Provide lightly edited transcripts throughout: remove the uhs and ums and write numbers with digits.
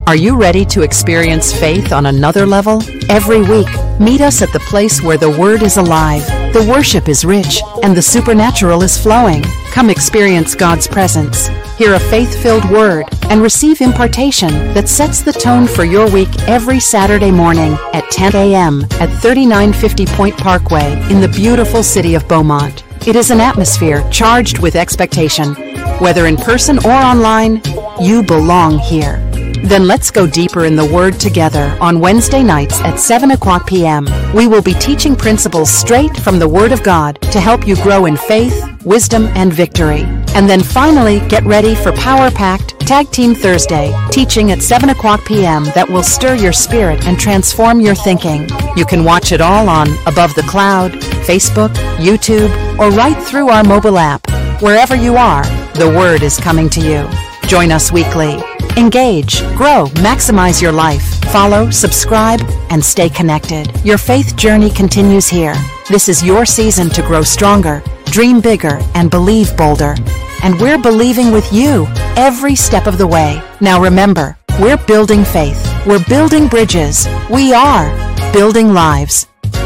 Are you ready to experience faith on another level? Every week, meet us at the place where the Word is alive, the worship is rich, and the supernatural is flowing. Come experience God's presence, hear a faith-filled word, and receive impartation that sets the tone for your week every Saturday morning at 10 a.m. at 3950 Point Parkway in the beautiful city of Beaumont. It is an atmosphere charged with expectation. Whether in person or online, you belong here. Then let's go deeper in the Word together on Wednesday nights at 7 o'clock p.m. We will be teaching principles straight from the Word of God to help you grow in faith, wisdom, and victory. And then finally, get ready for Power-Packed Tag Team Thursday, teaching at 7 o'clock p.m. that will stir your spirit and transform your thinking. You can watch it all on Above the Cloud, Facebook, YouTube, or right through our mobile app. Wherever you are, the Word is coming to you. Join us weekly. Engage, grow, maximize your life. Follow, subscribe, and stay connected. Your faith journey continues here. This is your season to grow stronger, dream bigger, and believe bolder. And we're believing with you every step of the way. Now remember, we're building faith. We're building bridges. We are building lives.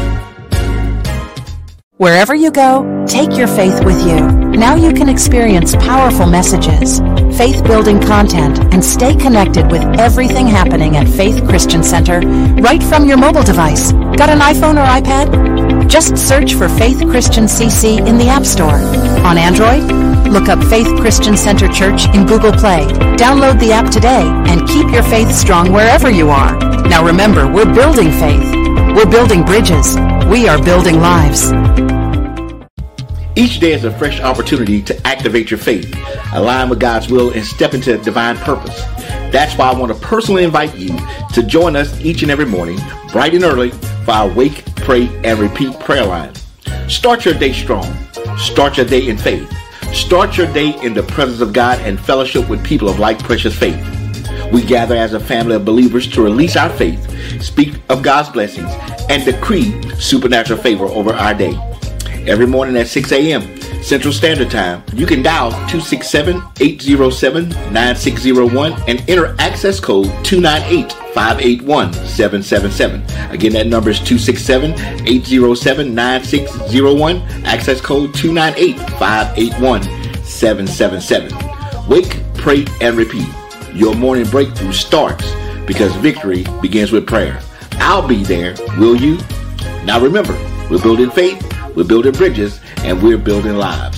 Wherever you go, take your faith with you. Now you can experience powerful messages, faith-building content, and stay connected with everything happening at Faith Christian Center right from your mobile device. Got an iPhone or iPad? Just search for Faith Christian CC in the App Store. On Android, look up Faith Christian Center Church in Google Play. Download the app today and keep your faith strong wherever you are. Now remember, we're building faith. We're building bridges. We are building lives. Each day is a fresh opportunity to activate your faith, align with God's will, and step into divine purpose. That's why I want to personally invite you to join us each and every morning, bright and early, for our Wake, Pray, and Repeat prayer line. Start your day strong. Start your day in faith. Start your day in the presence of God and fellowship with people of like precious faith. We gather as a family of believers to release our faith, speak of God's blessings, and decree supernatural favor over our day. Every morning at 6 a.m. Central Standard Time, you can dial 267-807-9601 and enter access code 298-581-777. Again, that number is 267-807-9601, access code 298-581-777. Wake, pray, and repeat. Your morning breakthrough starts because victory begins with prayer. I'll be there, will you? Now remember, we're building faith, we're building bridges, and we're building lives.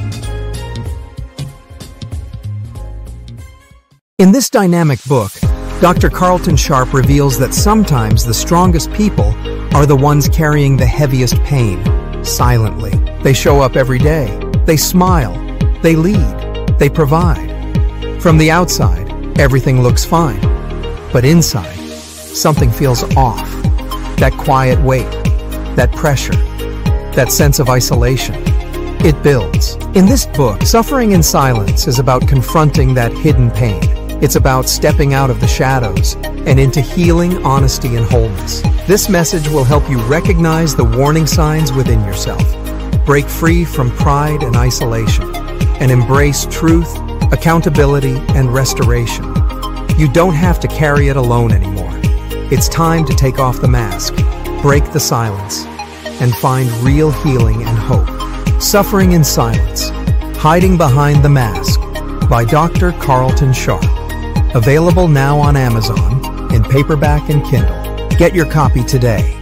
In this dynamic book, Dr. Carlton Sharp reveals that sometimes the strongest people are the ones carrying the heaviest pain, silently. They show up every day. They smile. They lead. They provide. From the outside, everything looks fine. But inside, something feels off. That quiet weight, that pressure, that sense of isolation. It builds. In this book, Suffering in Silence is about confronting that hidden pain. It's about stepping out of the shadows and into healing, honesty, and wholeness. This message will help you recognize the warning signs within yourself, break free from pride and isolation, and embrace truth, accountability, and restoration. You don't have to carry it alone anymore. It's time to take off the mask, break the silence, and find real healing and hope. Suffering in Silence, Hiding Behind the Mask by Dr. Carlton Sharp. Available now on Amazon in paperback and Kindle. Get your copy today.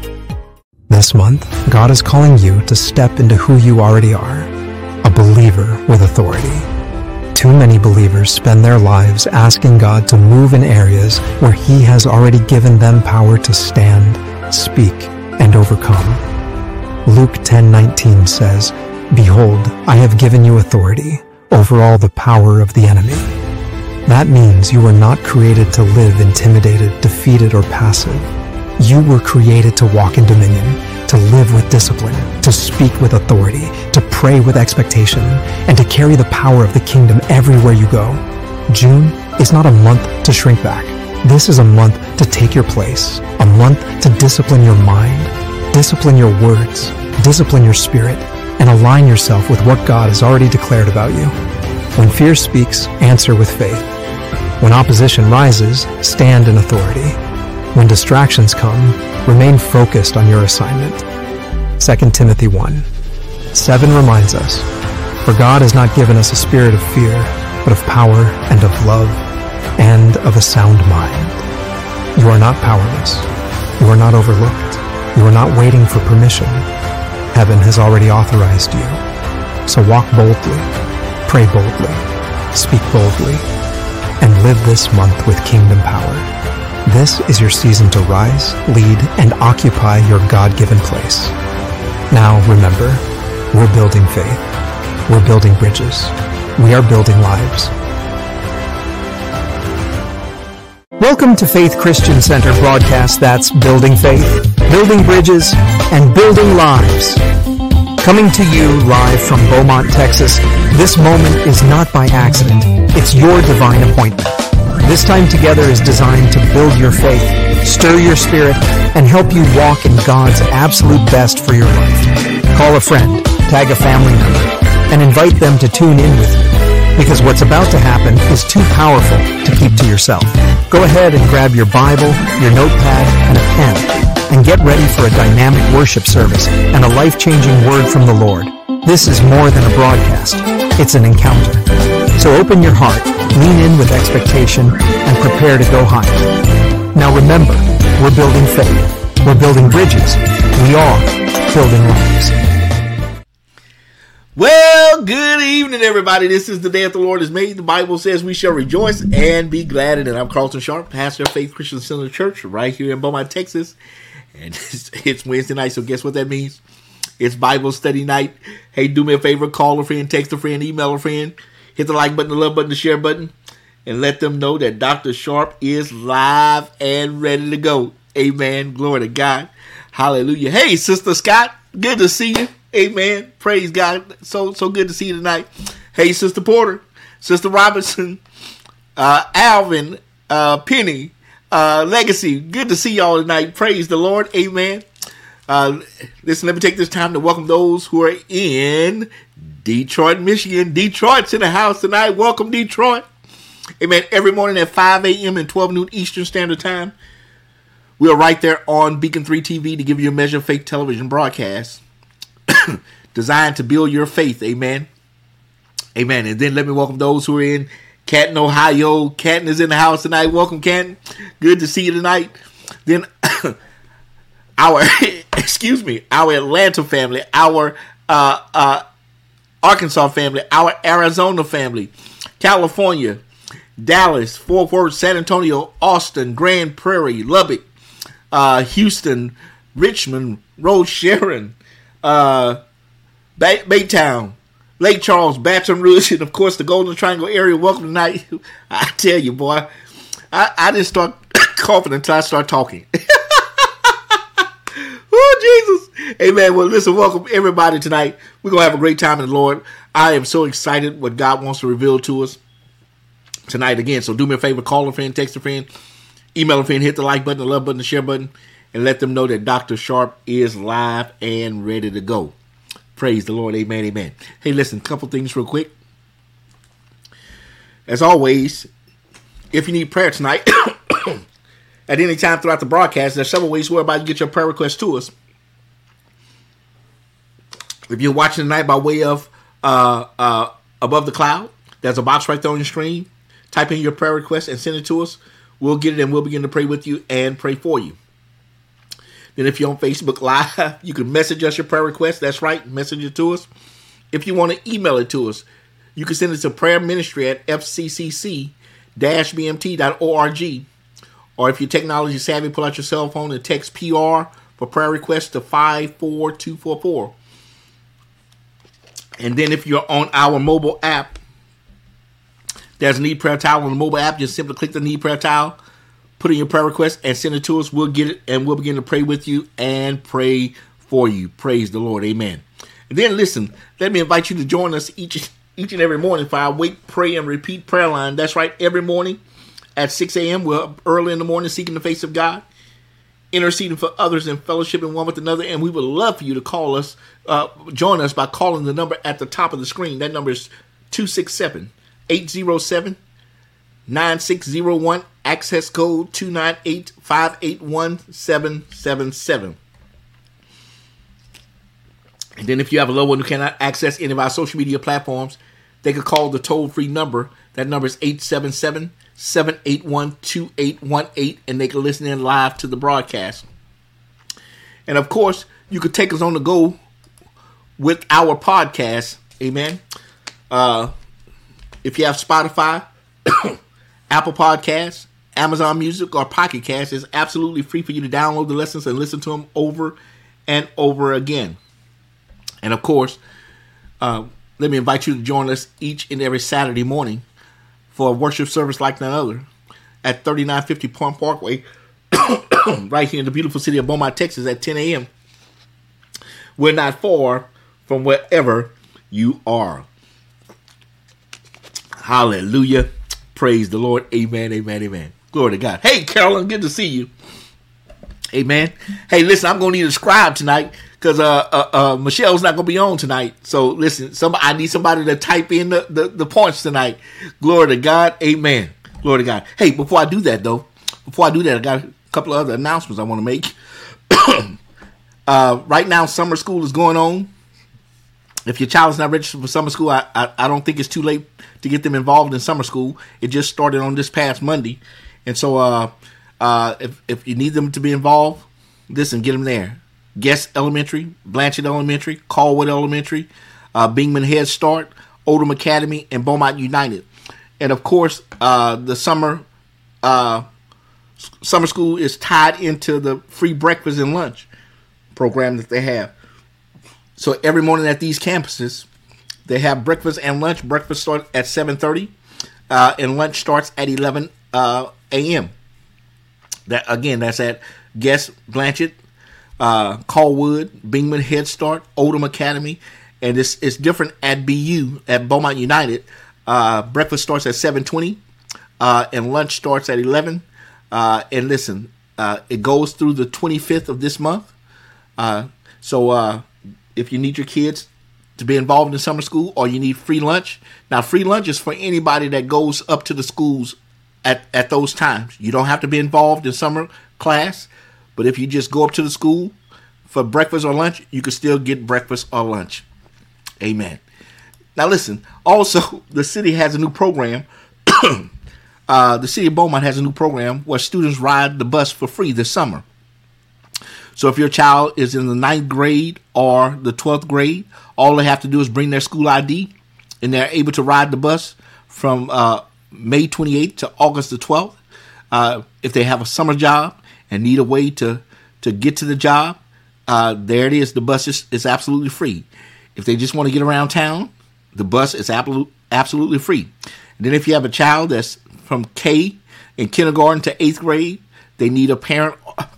This month, God is calling you to step into who you already are, a believer with authority. Too many believers spend their lives asking God to move in areas where He has already given them power to stand, speak, and overcome. Luke 10:19 says, "Behold, I have given you authority over all the power of the enemy." That means you were not created to live intimidated, defeated, or passive. You were created to walk in dominion, to live with discipline, to speak with authority, to pray with expectation, and to carry the power of the kingdom everywhere you go. June is not a month to shrink back. This is a month to take your place, a month to discipline your mind, discipline your words, discipline your spirit, and align yourself with what God has already declared about you. When fear speaks, answer with faith. When opposition rises, stand in authority. When distractions come, remain focused on your assignment. 2 Timothy 1:7 reminds us, "For God has not given us a spirit of fear, but of power and of love and of a sound mind." You are not powerless. You are not overlooked. You are not waiting for permission. Heaven has already authorized you. So walk boldly, pray boldly, speak boldly, and live this month with kingdom power. This is your season to rise, lead, and occupy your God-given place. Now remember, we're building faith. We're building bridges. We are building lives. Welcome to Faith Christian Center broadcast that's building faith, building bridges, and building lives. Coming to you live from Beaumont, Texas, this moment is not by accident. It's your divine appointment. This time together is designed to build your faith, stir your spirit, and help you walk in God's absolute best for your life. Call a friend, tag a family member, and invite them to tune in with you, because what's about to happen is too powerful to keep to yourself. Go ahead and grab your Bible, your notepad, and a pen, and get ready for a dynamic worship service and a life-changing word from the Lord. This is more than a broadcast. It's an encounter. So open your heart, lean in with expectation, and prepare to go higher. Now remember, we're building faith. We're building bridges. We are building lives. Well, good evening, everybody. This is the day that the Lord has made. The Bible says we shall rejoice and be glad in it. I'm Carlton Sharp, pastor of Faith Christian Center Church right here in Beaumont, Texas. And it's Wednesday night, so guess what that means? It's Bible study night. Hey, do me a favor, call a friend, text a friend, email a friend, hit the like button, the love button, the share button, and let them know that Dr. Sharp is live and ready to go. Amen. Glory to God. Hallelujah. Hey, Sister Scott, good to see you. Amen. Praise God. So good to see you tonight. Hey, Sister Porter, Sister Robinson, Alvin, Penny, Legacy. Good to see y'all tonight. Praise the Lord. Amen. Listen, let me take this time to welcome those who are in Detroit, Michigan. Detroit's in the house tonight. Welcome, Detroit. Amen. Every morning at 5 a.m. and 12 noon Eastern Standard Time, we are right there on Beacon 3 TV to give you a measure of faith television broadcast designed to build your faith. Amen. Amen. And then let me welcome those who are in Canton, Ohio. Canton is in the house tonight. Welcome, Canton. Good to see you tonight. Then our Atlanta family, our Arkansas family, our Arizona family, California, Dallas, Fort Worth, San Antonio, Austin, Grand Prairie, Lubbock, Houston, Richmond, Rose Sharon, Baytown, Lake Charles, Baton Rouge, and of course the Golden Triangle area. Welcome tonight. I tell you, boy, I didn't start coughing until I start talking. Oh, Jesus. Amen. Well, listen, welcome everybody tonight. We're going to have a great time in the Lord. I am so excited what God wants to reveal to us tonight again. So do me a favor, call a friend, text a friend, email a friend, hit the like button, the love button, the share button, and let them know that Dr. Sharp is live and ready to go. Praise the Lord. Amen. Amen. Hey, listen, a couple things real quick. As always, if you need prayer tonight, at any time throughout the broadcast, there's several ways whereby you get your prayer requests to us. If you're watching tonight by way of Above the Cloud, there's a box right there on your screen. Type in your prayer request and send it to us. We'll get it and we'll begin to pray with you and pray for you. Then if you're on Facebook Live, you can message us your prayer request. That's right, message it to us. If you want to email it to us, you can send it to prayerministry@fccc-bmt.org. Or if you're technology savvy, pull out your cell phone and text PR for prayer requests to 54244. And then if you're on our mobile app, there's a Need Prayer Tile on the mobile app. Just simply click the Need Prayer Tile, put in your prayer request, and send it to us. We'll get it, and we'll begin to pray with you and pray for you. Praise the Lord. Amen. And then listen, let me invite you to join us each and every morning for our Wait, Pray, and Repeat prayer line. That's right, every morning at 6 a.m. We're up early in the morning seeking the face of God, interceding for others and fellowshipping one with another. And we would love for you to call us, join us by calling the number at the top of the screen. That number is 267-807-9730. 9601, access code 298-581-777. And then if you have a loved one who cannot access any of our social media platforms, they could call the toll-free number. That number is 877-781-2818, and they can listen in live to the broadcast. And of course, you could take us on the go with our podcast. Amen. If you have Spotify, Apple Podcasts, Amazon Music, or Pocket Cast, it's absolutely free for you to download the lessons and listen to them over and over again. And of course, let me invite you to join us each and every Saturday morning for a worship service like none other at 3950 Point Parkway, right here in the beautiful city of Beaumont, Texas at 10 a.m. We're not far from wherever you are. Hallelujah. Praise the Lord. Amen, amen, amen. Glory to God. Hey, Carolyn, good to see you. Amen. Hey, listen, I'm going to need a scribe tonight because Michelle's not going to be on tonight. So, listen, I need somebody to type in the points tonight. Glory to God. Amen. Glory to God. Hey, before I do that, I got a couple of other announcements I want to make. Right now, summer school is going on. If your child is not registered for summer school, I don't think it's too late to get them involved in summer school. It just started on this past Monday. And so if you need them to be involved, listen, get them there. Guest Elementary, Blanchett Elementary, Caldwell Elementary, Bingman Head Start, Oldham Academy, and Beaumont United. And of course, the summer school is tied into the free breakfast and lunch program that they have. So every morning at these campuses, they have breakfast and lunch. Breakfast starts at 7:30, and lunch starts at 11 a.m. That's at Guest, Blanchett, Caldwell, Bingman Head Start, Oldham Academy, and it's different at BU, at Beaumont United. Breakfast starts at 7:20, and lunch starts at 11. And listen, it goes through the 25th of this month. So if you need your kids to be involved in summer school, or you need free lunch. Now, free lunch is for anybody that goes up to the schools at those times. You don't have to be involved in summer class, but if you just go up to the school for breakfast or lunch, you can still get breakfast or lunch. Amen. Now, listen, also, the city has a new program. The city of Beaumont has a new program where students ride the bus for free this summer. So if your child is in the 9th grade or the 12th grade, all they have to do is bring their school ID, and they're able to ride the bus from May 28th to August the 12th. If they have a summer job and need a way to get to the job, there it is. The bus is absolutely free. If they just want to get around town, the bus is absolutely free. And then if you have a child that's from K in kindergarten to 8th grade, they need a parent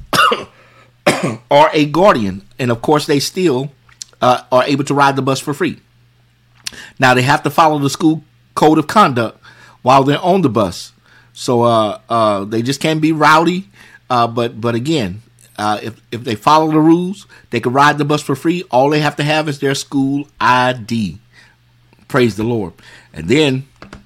or a guardian, and of course they still are able to ride the bus for free. Now they have to follow the school code of conduct while they're on the bus, so they just can't be rowdy. But again, if they follow the rules, they can ride the bus for free. All they have to have is their school ID. Praise the Lord. And then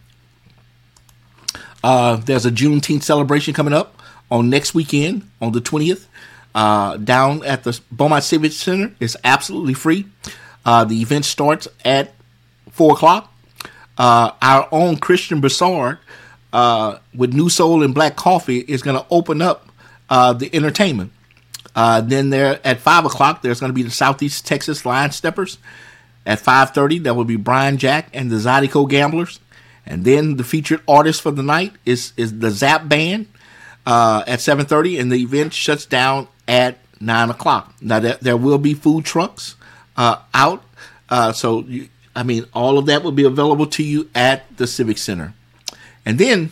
there's a Juneteenth celebration coming up on next weekend on the 20th. Down at the Beaumont Civic Center. It's absolutely free. The event starts at 4 o'clock. Our own Christian Broussard with New Soul and Black Coffee is going to open up the entertainment. Then there at 5 o'clock, there's going to be the Southeast Texas Line Steppers. At 5:30, there will be Brian Jack and the Zydeco Gamblers. And then the featured artist for the night is the Zap Band at 7:30, and the event shuts down at 9 o'clock. Now, there will be food trucks out. So, all of that will be available to you at the Civic Center. And then,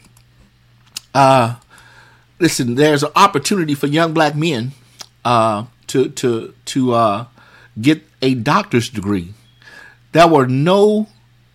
listen, there's an opportunity for young black men to get a doctor's degree. There were no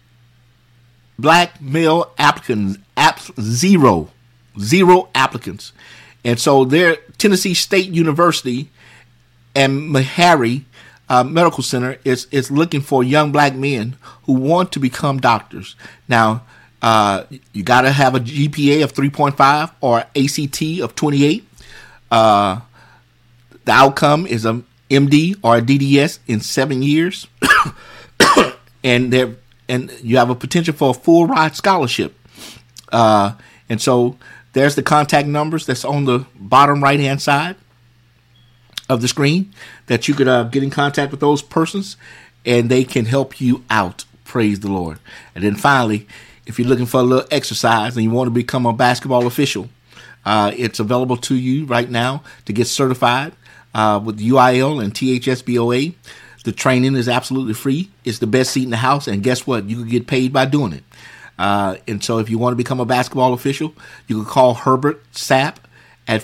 black male applicants, zero applicants. And so Tennessee State University and Meharry Medical Center is looking for young black men who want to become doctors. Now, You got to have a GPA of 3.5 or ACT of 28. The outcome is a MD or a DDS in 7 years. And you have a potential for a full ride scholarship. And so there's the contact numbers that's on the bottom right hand side of the screen that you could get in contact with those persons, and they can help you out. Praise the Lord. And then finally, if you're looking for a little exercise and you want to become a basketball official, it's available to you right now to get certified with UIL and THSBOA. The training is absolutely free. It's the best seat in the house, and guess what? You can get paid by doing it. And so if you want to become a basketball official, you can call Herbert Sapp at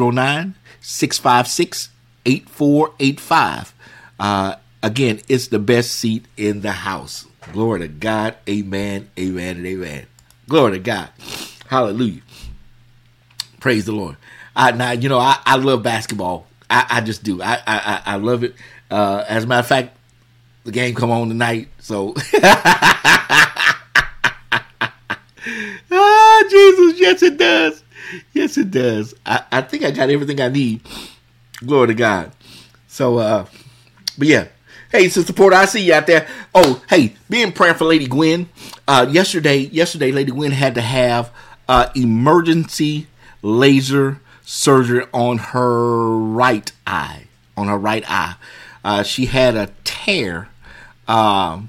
409-656-8485. Again, it's the best seat in the house. Glory to God. Amen, amen, and amen. Glory to God. Hallelujah. Praise the Lord. I love basketball. I just do. I love it. As a matter of fact, the game come on tonight, so Jesus, yes it does. Yes it does. I think I got everything I need. Glory to God. So but yeah. Hey, Sister Porter, I see you out there. Oh, hey, be in prayer for Lady Gwen. Yesterday, Lady Gwen had to have emergency laser surgery on her right eye. She had a tear behind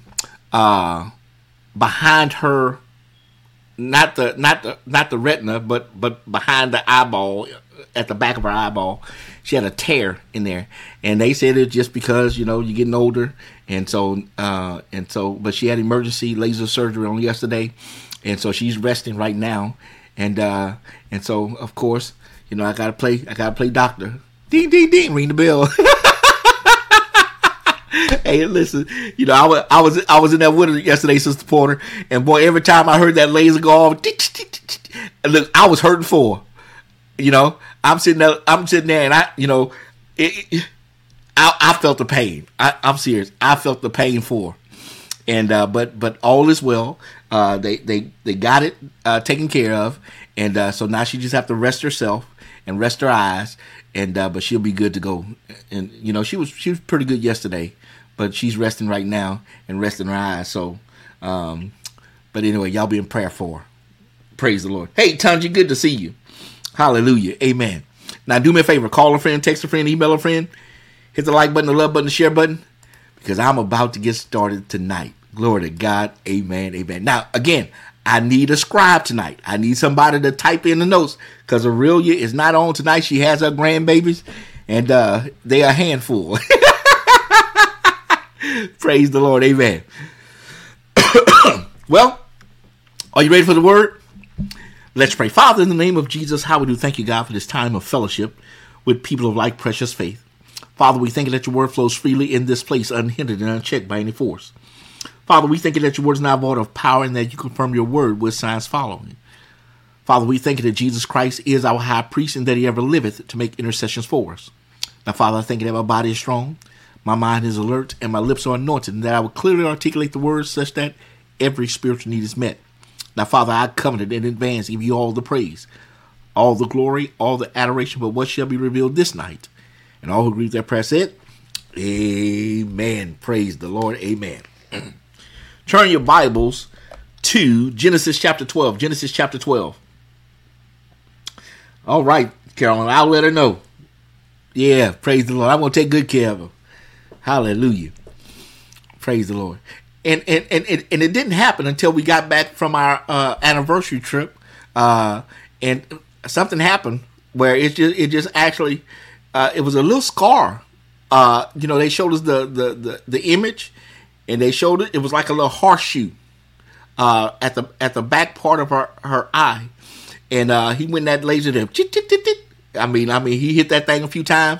her, not the retina, but behind the eyeball, at the back of her eyeball. She had a tear in there, and they said it's just because you're getting older, and so but she had emergency laser surgery on yesterday, and so she's resting right now, and so of course I gotta play doctor. Ding ding ding, ring the bell. Hey, listen, I was in that with her yesterday, Sister Porter, and boy, every time I heard that laser go off, look, I was hurting for her. I'm sitting there, and I felt the pain. I'm serious. I felt the pain for her. And but all is well. They got it taken care of, and so now she just have to rest herself and rest her eyes, and but she'll be good to go. And she was pretty good yesterday, but she's resting right now and resting her eyes. So, but anyway, y'all be in prayer for her. Praise the Lord. Hey, Tanji, good to see you. Hallelujah. Amen. Now, do me a favor. Call a friend, text a friend, email a friend. Hit the like button, the love button, the share button. Because I'm about to get started tonight. Glory to God. Amen. Amen. Now, again, I need a scribe tonight. I need somebody to type in the notes. Because Aurelia is not on tonight. She has her grandbabies. And they are a handful. Praise the Lord. Amen. Well, are you ready for the word? Let's pray. Father, in the name of Jesus, how we do thank you, God, for this time of fellowship with people of like precious faith. Father, we thank you that your word flows freely in this place, unhindered and unchecked by any force. Father, we thank you that your word is not void of power and that you confirm your word with signs following. Father, we thank you that Jesus Christ is our high priest and that he ever liveth to make intercessions for us. Now, Father, I thank you that my body is strong, my mind is alert, and my lips are anointed, and that I will clearly articulate the words such that every spiritual need is met. Now, Father, I covenant in advance, give you all the praise, all the glory, all the adoration, but what shall be revealed this night? And all who agree with that prayer said, amen. Praise the Lord. Amen. Turn your Bibles to Genesis chapter 12. Genesis chapter 12. All right, Carolyn, I'll let her know. Yeah, praise the Lord. I'm going to take good care of her. Hallelujah. Praise the Lord. And it didn't happen until we got back from our anniversary trip, and something happened where it just actually it was a little scar. They showed us the image, and they showed it. It was like a little horseshoe at the back part of her eye, and he went that laser there. I mean, he hit that thing a few times,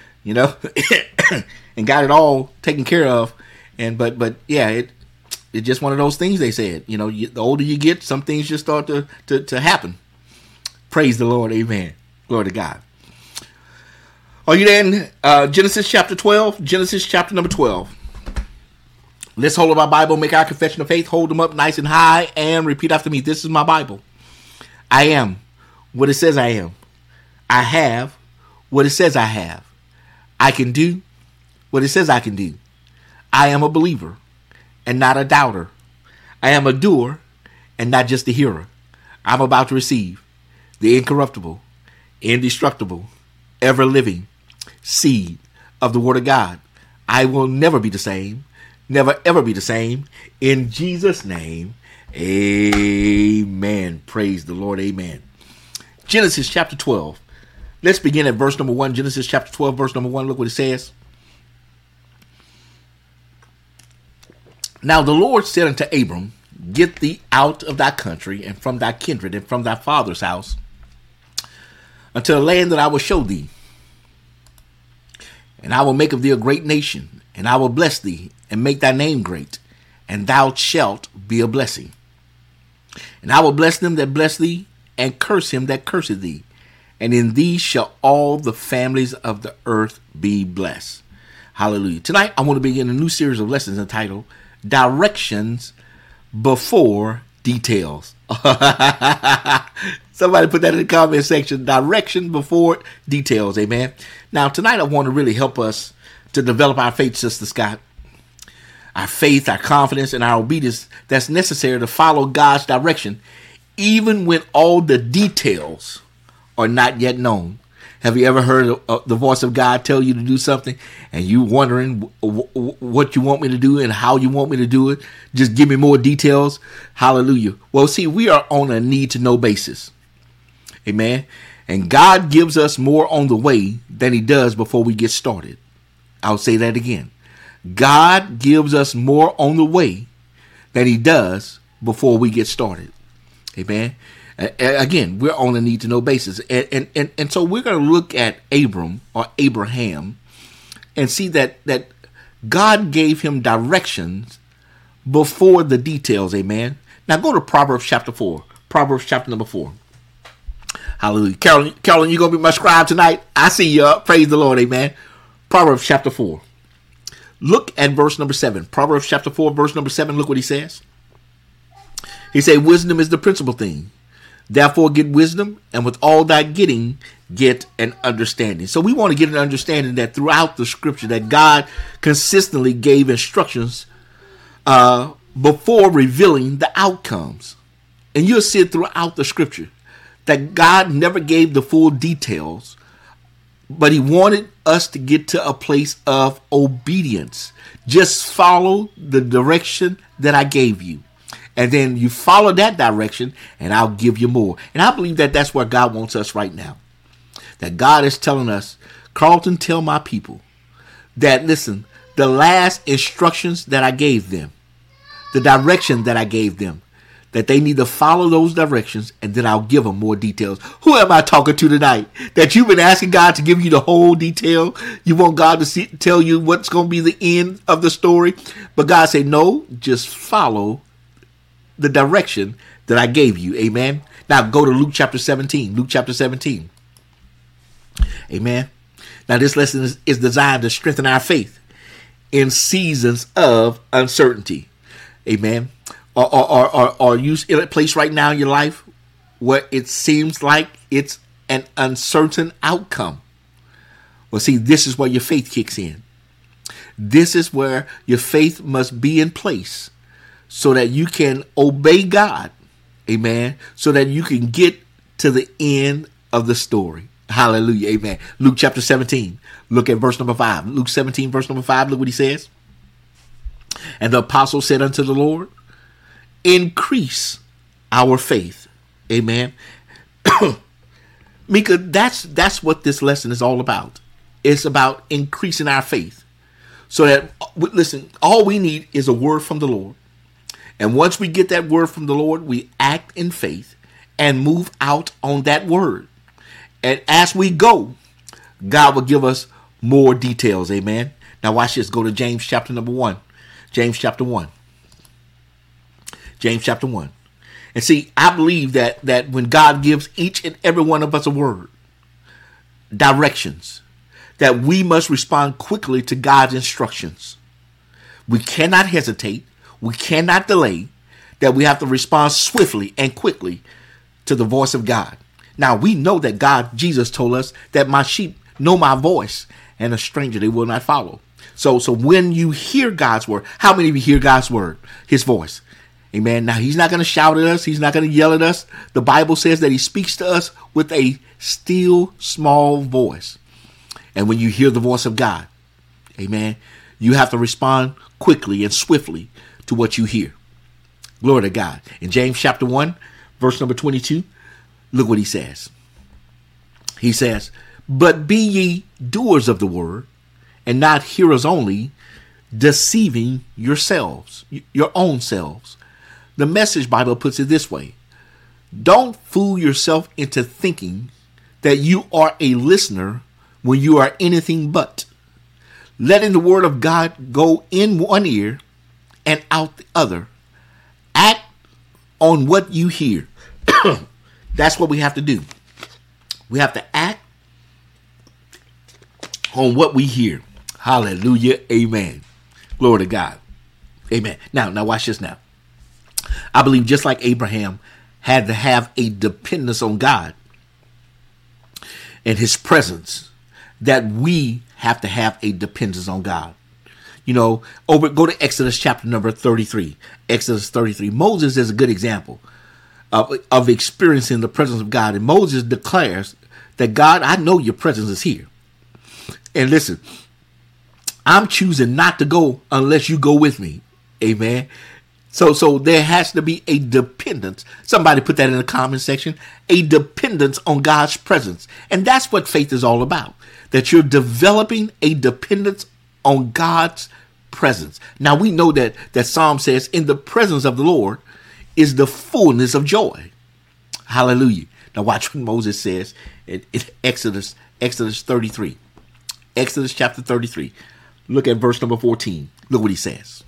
and got it all taken care of. And but yeah, it's just one of those things they said. The older you get, some things just start to happen. Praise the Lord. Amen. Glory to God. Are you there in Genesis chapter 12? Genesis chapter number 12. Let's hold up our Bible, make our confession of faith, hold them up nice and high, and repeat after me. This is my Bible. I am what it says I am. I have what it says I have. I can do what it says I can do. I am a believer and not a doubter. I am a doer and not just a hearer. I'm about to receive the incorruptible, indestructible, ever-living seed of the Word of God. I will never be the same. Never ever be the same. In Jesus' name, amen. Praise the Lord, amen. Genesis chapter 12. Let's begin at verse number 1. Genesis chapter 12, verse number 1. Look what it says. Now the Lord said unto Abram, get thee out of thy country, and from thy kindred, and from thy father's house, unto a land that I will show thee. And I will make of thee a great nation, and I will bless thee, and make thy name great, and thou shalt be a blessing. And I will bless them that bless thee, and curse him that curseth thee. And in thee shall all the families of the earth be blessed. Hallelujah. Tonight, I want to begin a new series of lessons entitled Directions Before Details. Somebody put that in the comment section. Direction before details. Amen. Now, tonight, I want to really help us to develop our faith, Sister Scott. Our faith, our confidence, and our obedience that's necessary to follow God's direction, even when all the details are not yet known. Have you ever heard the voice of God tell you to do something and you wondering what you want me to do and how you want me to do it? Just give me more details. Hallelujah. Well, see, we are on a need-to-know basis. Amen. And God gives us more on the way than he does before we get started. I'll say that again. God gives us more on the way than he does before we get started. Amen. Again, we're on a need-to-know basis. And so we're going to look at Abram or Abraham and see that God gave him directions before the details. Amen. Now go to Proverbs chapter 4. Proverbs chapter number 4. Hallelujah. Carolyn, you're going to be my scribe tonight. I see you. Praise the Lord. Amen. Proverbs chapter 4. Look at verse number 7. Proverbs chapter 4, verse number 7. Look what he says. He said, wisdom is the principal thing. Therefore get wisdom, and with all thy getting, get an understanding. So we want to get an understanding that throughout the scripture that God consistently gave instructions before revealing the outcomes. And you'll see it throughout the scripture that God never gave the full details, but he wanted us to get to a place of obedience. Just follow the direction that I gave you. And then you follow that direction and I'll give you more. And I believe that that's where God wants us right now. That God is telling us, Carlton, tell my people that, listen, the last instructions that I gave them, the direction that I gave them, that they need to follow those directions, and then I'll give them more details. Who am I talking to tonight? That you've been asking God to give you the whole detail? You want God to tell you what's going to be the end of the story? But God said, no, just follow the direction that I gave you. Amen. Now go to Luke chapter 17. Luke chapter 17. Amen. Now this lesson is designed to strengthen our faith in seasons of uncertainty. Amen. Are you in a place right now in your life where it seems like it's an uncertain outcome? Well, see, this is where your faith kicks in. This is where your faith must be in place so that you can obey God. Amen. So that you can get to the end of the story. Hallelujah. Amen. Luke chapter 17. Look at verse number 5. Luke 17, verse number 5. Look what he says. And the apostle said unto the Lord, increase our faith. Amen. Mika, that's what this lesson is all about. It's about increasing our faith. So that, listen, all we need is a word from the Lord. And once we get that word from the Lord, we act in faith and move out on that word. And as we go, God will give us more details. Amen. Now watch this. Go to James chapter number 1. James chapter 1. James chapter 1. And see, I believe that when God gives each and every one of us a word, directions, that we must respond quickly to God's instructions. We cannot hesitate. We cannot delay. That we have to respond swiftly and quickly to the voice of God. Now, we know that Jesus told us that my sheep know my voice, and a stranger they will not follow. So when you hear God's word, how many of you hear God's word, his voice? Amen. Now, he's not going to shout at us. He's not going to yell at us. The Bible says that he speaks to us with a still small voice. And when you hear the voice of God, amen, you have to respond quickly and swiftly to what you hear. Glory to God. In James chapter 1, verse number 22, look what he says. He says, but be ye doers of the word, and not hearers only, deceiving yourselves, your own selves. The Message Bible puts it this way. Don't fool yourself into thinking that you are a listener when you are anything but. Letting the word of God go in one ear and out the other. Act on what you hear. That's what we have to do. We have to act on what we hear. Hallelujah. Amen. Glory to God. Amen. Now watch this now. I believe just like Abraham had to have a dependence on God and his presence, that we have to have a dependence on God. You know, go to Exodus chapter number 33. Exodus 33. Moses is a good example of experiencing the presence of God. And Moses declares that, God, I know your presence is here. And listen, I'm choosing not to go unless you go with me. Amen. So there has to be a dependence. Somebody put that in the comment section. A dependence on God's presence. And that's what faith is all about. That you're developing a dependence on God's presence. Now we know that Psalm says, in the presence of the Lord is the fullness of joy. Hallelujah. Now watch what Moses says in Exodus 33. Exodus chapter 33. Look at verse number 14. Look what he says.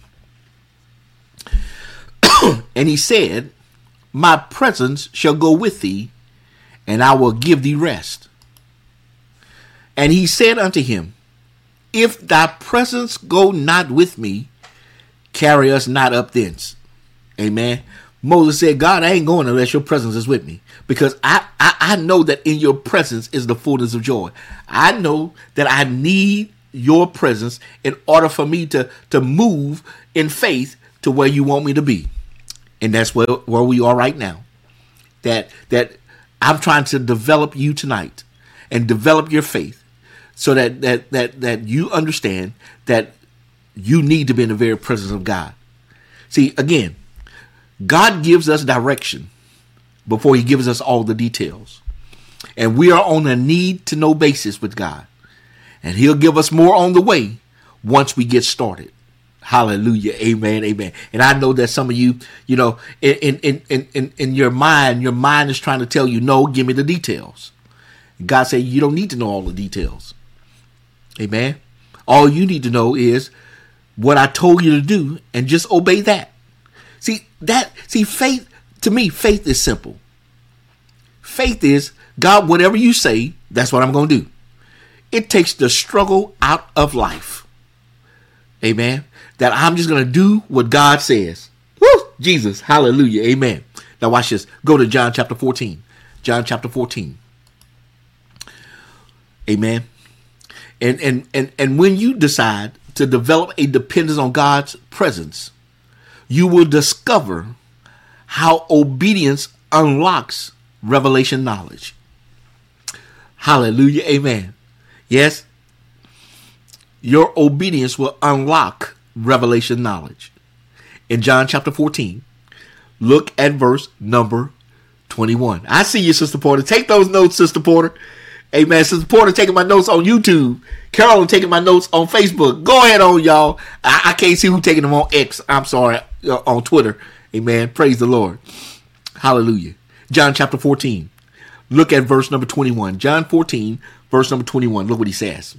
And he said, my presence shall go with thee, and I will give thee rest. And he said unto him, if thy presence go not with me, carry us not up thence. Amen. Moses said, God, I ain't going unless your presence is with me, because I know that in your presence is the fullness of joy. I know that I need your presence in order for me to move in faith to where you want me to be. And that's where we are right now. That I'm trying to develop you tonight and develop your faith so that you understand that you need to be in the very presence of God. See, again, God gives us direction before he gives us all the details. And we are on a need to know basis with God. And he'll give us more on the way once we get started. Hallelujah. Amen. Amen. And I know that some of you, you know, in your mind is trying to tell you, no, give me the details. God said, you don't need to know all the details. Amen. All you need to know is what I told you to do and just obey that. See, faith, to me, faith is simple. Faith is, God, whatever you say, that's what I'm going to do. It takes the struggle out of life. Amen. That I'm just going to do what God says. Woo! Jesus. Hallelujah. Amen. Now watch this. Go to John chapter 14. John chapter 14. Amen. And when you decide to develop a dependence on God's presence, you will discover how obedience unlocks revelation knowledge. Hallelujah. Amen. Yes. Your obedience will unlock revelation knowledge. In John chapter 14, look at verse number 21. I see you, Sister Porter. Take those notes, Sister Porter. Amen. Sister Porter taking my notes on YouTube. Carolyn taking my notes on Facebook. Go ahead on, y'all. I can't see who taking them on X. I'm sorry, on Twitter. Amen. Praise the Lord. Hallelujah. John chapter 14. Look at verse number 21. John 14, verse number 21. Look what he says.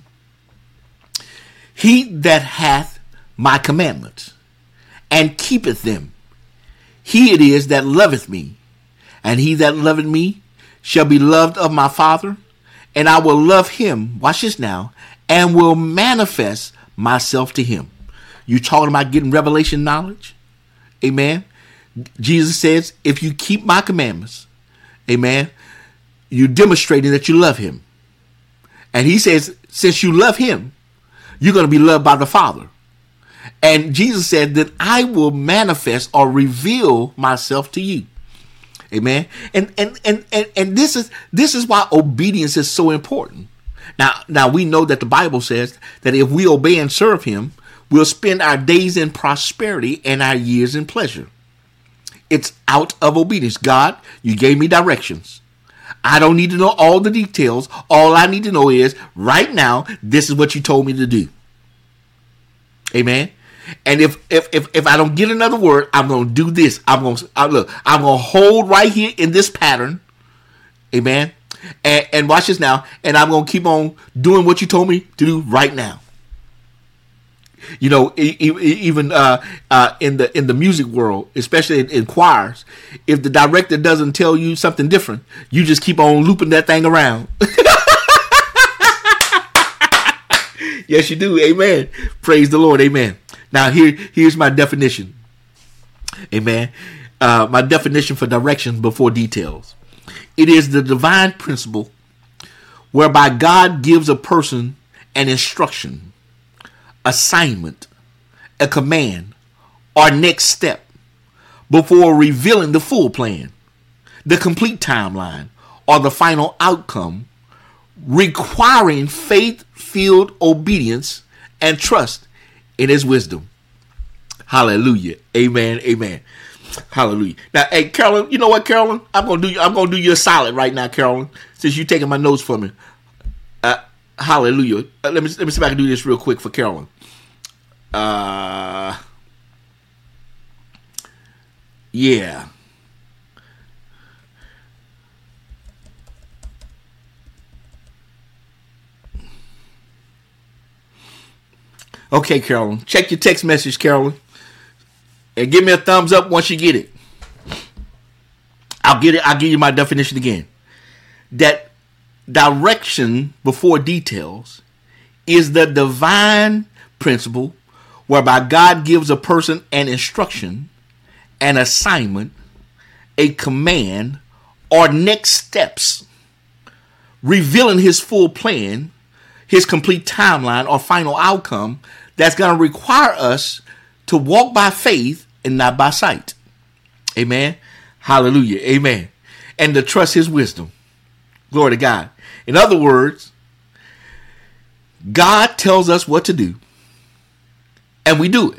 He that hath my commandments and keepeth them, he it is that loveth me. And he that loveth me shall be loved of my Father, and I will love him, watch this now, and will manifest myself to him. You talking about getting revelation knowledge? Amen. Jesus says, if you keep my commandments, amen, you're demonstrating that you love him. And he says, since you love him, you're going to be loved by the Father. And Jesus said that I will manifest or reveal myself to you. Amen. And this is why obedience is so important. Now we know that the Bible says that if we obey and serve him, we'll spend our days in prosperity and our years in pleasure. It's out of obedience. God, you gave me directions. I don't need to know all the details. All I need to know is right now, this is what you told me to do. Amen. And if I don't get another word, I'm going to do this. I'm going to hold right here in this pattern. Amen. And watch this now. And I'm going to keep on doing what you told me to do right now. You know, even in the music world, especially in choirs, if the director doesn't tell you something different, you just keep on looping that thing around. Yes, you do. Amen. Praise the Lord. Amen. Now here's my definition. Amen. My definition for direction before details. It is the divine principle whereby God gives a person an instruction, assignment, a command, or next step before revealing the full plan, the complete timeline, or the final outcome, requiring faith-filled obedience and trust in his wisdom. Hallelujah. Amen. Amen. Hallelujah. Now, hey, Carolyn, you know what, Carolyn? I'm gonna do you a solid right now, Carolyn, since you're taking my notes for me. Hallelujah. Let me see if I can do this real quick for Carolyn. Yeah. Okay, Carolyn. Check your text message, Carolyn. And give me a thumbs up once you get it. I'll give you my definition again. That direction before details is the divine principle whereby God gives a person an instruction, an assignment, a command, or next steps, revealing his full plan, his complete timeline, or final outcome that's going to require us to walk by faith and not by sight. Amen. Hallelujah. Amen. And to trust his wisdom. Glory to God. In other words, God tells us what to do, and we do it.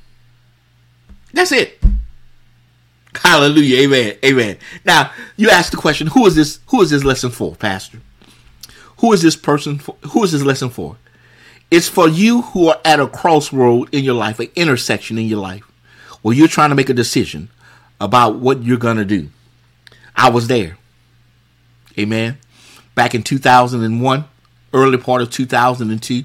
That's it. Hallelujah. Amen. Amen. Now, you ask the question, who is this lesson for, Pastor? Who is this person for? Who is this lesson for? It's for you who are at a crossroad in your life, an intersection in your life, where you're trying to make a decision about what you're going to do. I was there. Amen. Back in 2001, early part of 2002,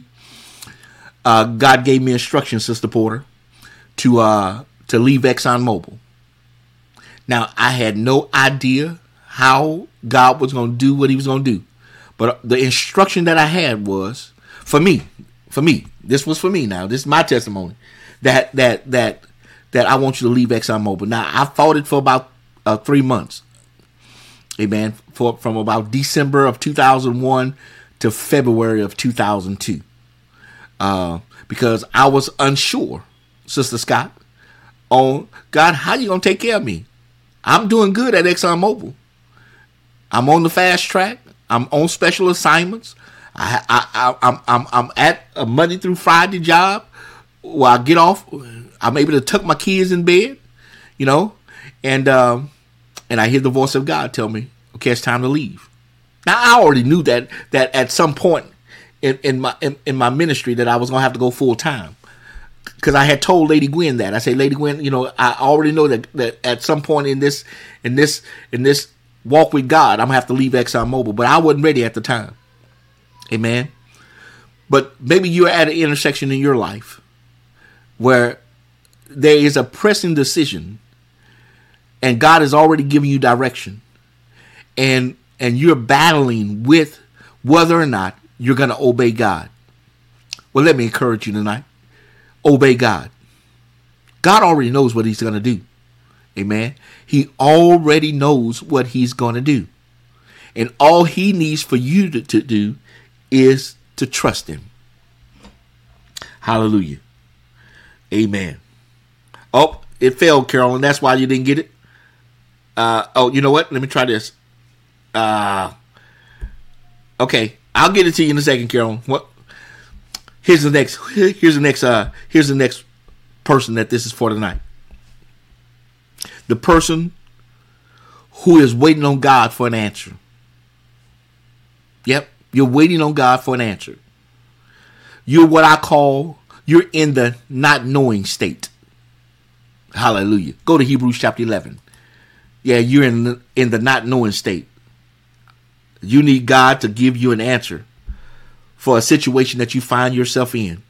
God gave me instructions, Sister Porter, to leave ExxonMobil. Now, I had no idea how God was going to do what he was going to do. But the instruction that I had was, for me, this was for me now. This is my testimony, that I want you to leave ExxonMobil. Now, I fought it for about 3 months. Amen. From about December of 2001 to February of 2002. Because I was unsure, Sister Scott, on God, how you going to take care of me? I'm doing good at ExxonMobil. I'm on the fast track. I'm on special assignments. I'm at a Monday through Friday job where I get off. I'm able to tuck my kids in bed, you know, and I hear the voice of God tell me, okay, it's time to leave. Now, I already knew that at some point in my ministry that I was gonna have to go full time, because I had told Lady Gwen that. I said, Lady Gwen, you know, I already know that at some point in this walk with God, I'm gonna have to leave ExxonMobil, but I wasn't ready at the time. Amen. But maybe you're at an intersection in your life where there is a pressing decision, and God has already given you direction, and you're battling with whether or not you're going to obey God. Well, let me encourage you tonight. obey God. God already knows what he's going to do. Amen. He already knows what he's going to do. And all he needs for you to do is to trust him. Hallelujah. Amen. Oh, it failed, Carolyn. That's why you didn't get it. You know what? Let me try this. Okay, I'll get it to you in a second, Carolyn. What? Here's the next person that this is for tonight. The person who is waiting on God for an answer. Yep, you're waiting on God for an answer. You're in the not knowing state. Hallelujah. Go to Hebrews chapter 11. Yeah, you're in the not knowing state. You need God to give you an answer for a situation that you find yourself in.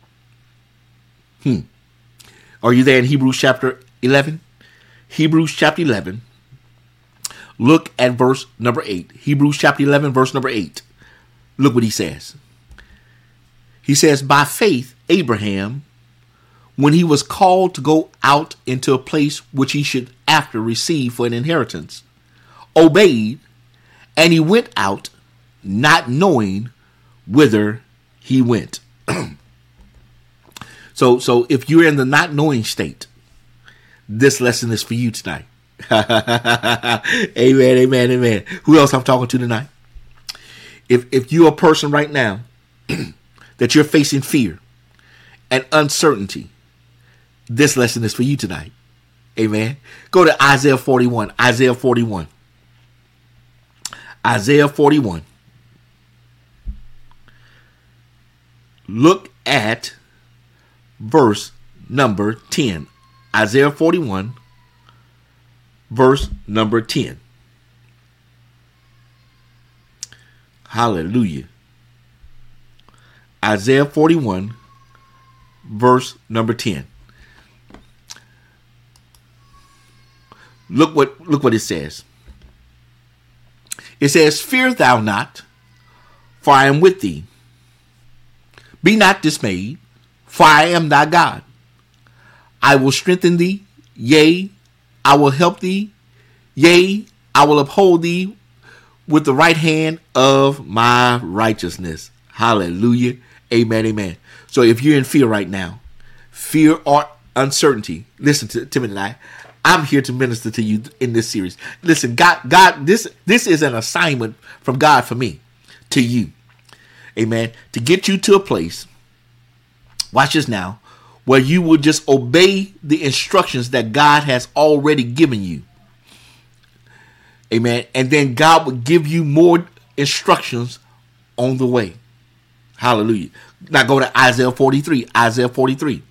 Are you there in Hebrews chapter 11? Hebrews chapter 11. Look at verse number 8. Hebrews chapter 11, verse number 8. Look what he says. He says, by faith, Abraham, when he was called to go out into a place which he should after receive for an inheritance, obeyed, and he went out, not knowing whither he went. So if you're in the not knowing state, this lesson is for you tonight. Amen, amen, amen. Who else I'm talking to tonight? If you're a person right now that you're facing fear and uncertainty, this lesson is for you tonight. Amen. Go to Isaiah 41. Isaiah 41. Isaiah 41. Look at verse number 10. Isaiah 41, verse number 10. Hallelujah. Isaiah 41, verse number 10. Look what it says. It says, fear thou not, for I am with thee. Be not dismayed, for I am thy God. I will strengthen thee, yea, I will help thee, yea, I will uphold thee with the right hand of my righteousness. Hallelujah. Amen, amen. So if you're in fear right now, fear or uncertainty, listen to me tonight. I'm here to minister to you in this series. Listen, God, this is an assignment from God for me, to you. Amen. To get you to a place, watch this now, where you will just obey the instructions that God has already given you. Amen. And then God will give you more instructions on the way. Hallelujah. Now go to Isaiah 43. Isaiah 43.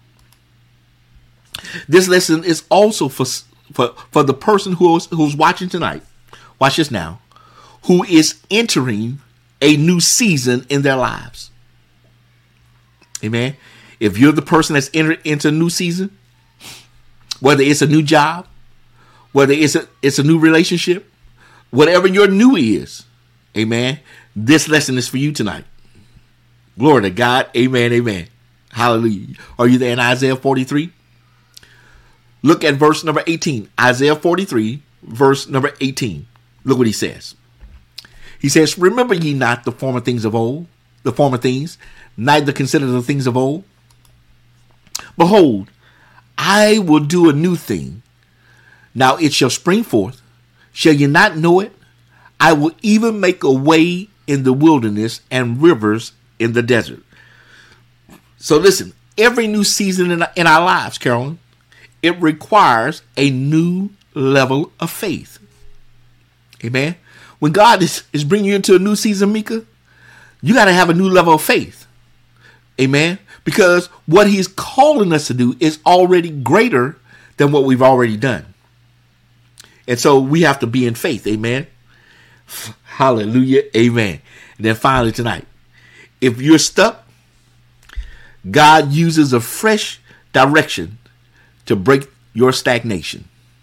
This lesson is also for the person who's watching tonight. Watch this now. Who is entering a new season in their lives. Amen. If you're the person that's entered into a new season, whether it's a new job, whether it's a new relationship, whatever your new is, amen, this lesson is for you tonight. Glory to God. Amen, amen. Hallelujah. Are you there in Isaiah 43? Look at verse number 18. Isaiah 43, verse number 18. Look what he says. He says, remember ye not the former things of old, the former things, neither consider the things of old. Behold, I will do a new thing. Now it shall spring forth. Shall ye not know it? I will even make a way in the wilderness and rivers in the desert. So listen, every new season in our lives, Carolyn, it requires a new level of faith. Amen. When God is bringing you into a new season, Mika, you got to have a new level of faith. Amen. Because what he's calling us to do is already greater than what we've already done. And so we have to be in faith. Amen. Hallelujah. Amen. And then finally tonight, if you're stuck, God uses a fresh direction to break your stagnation.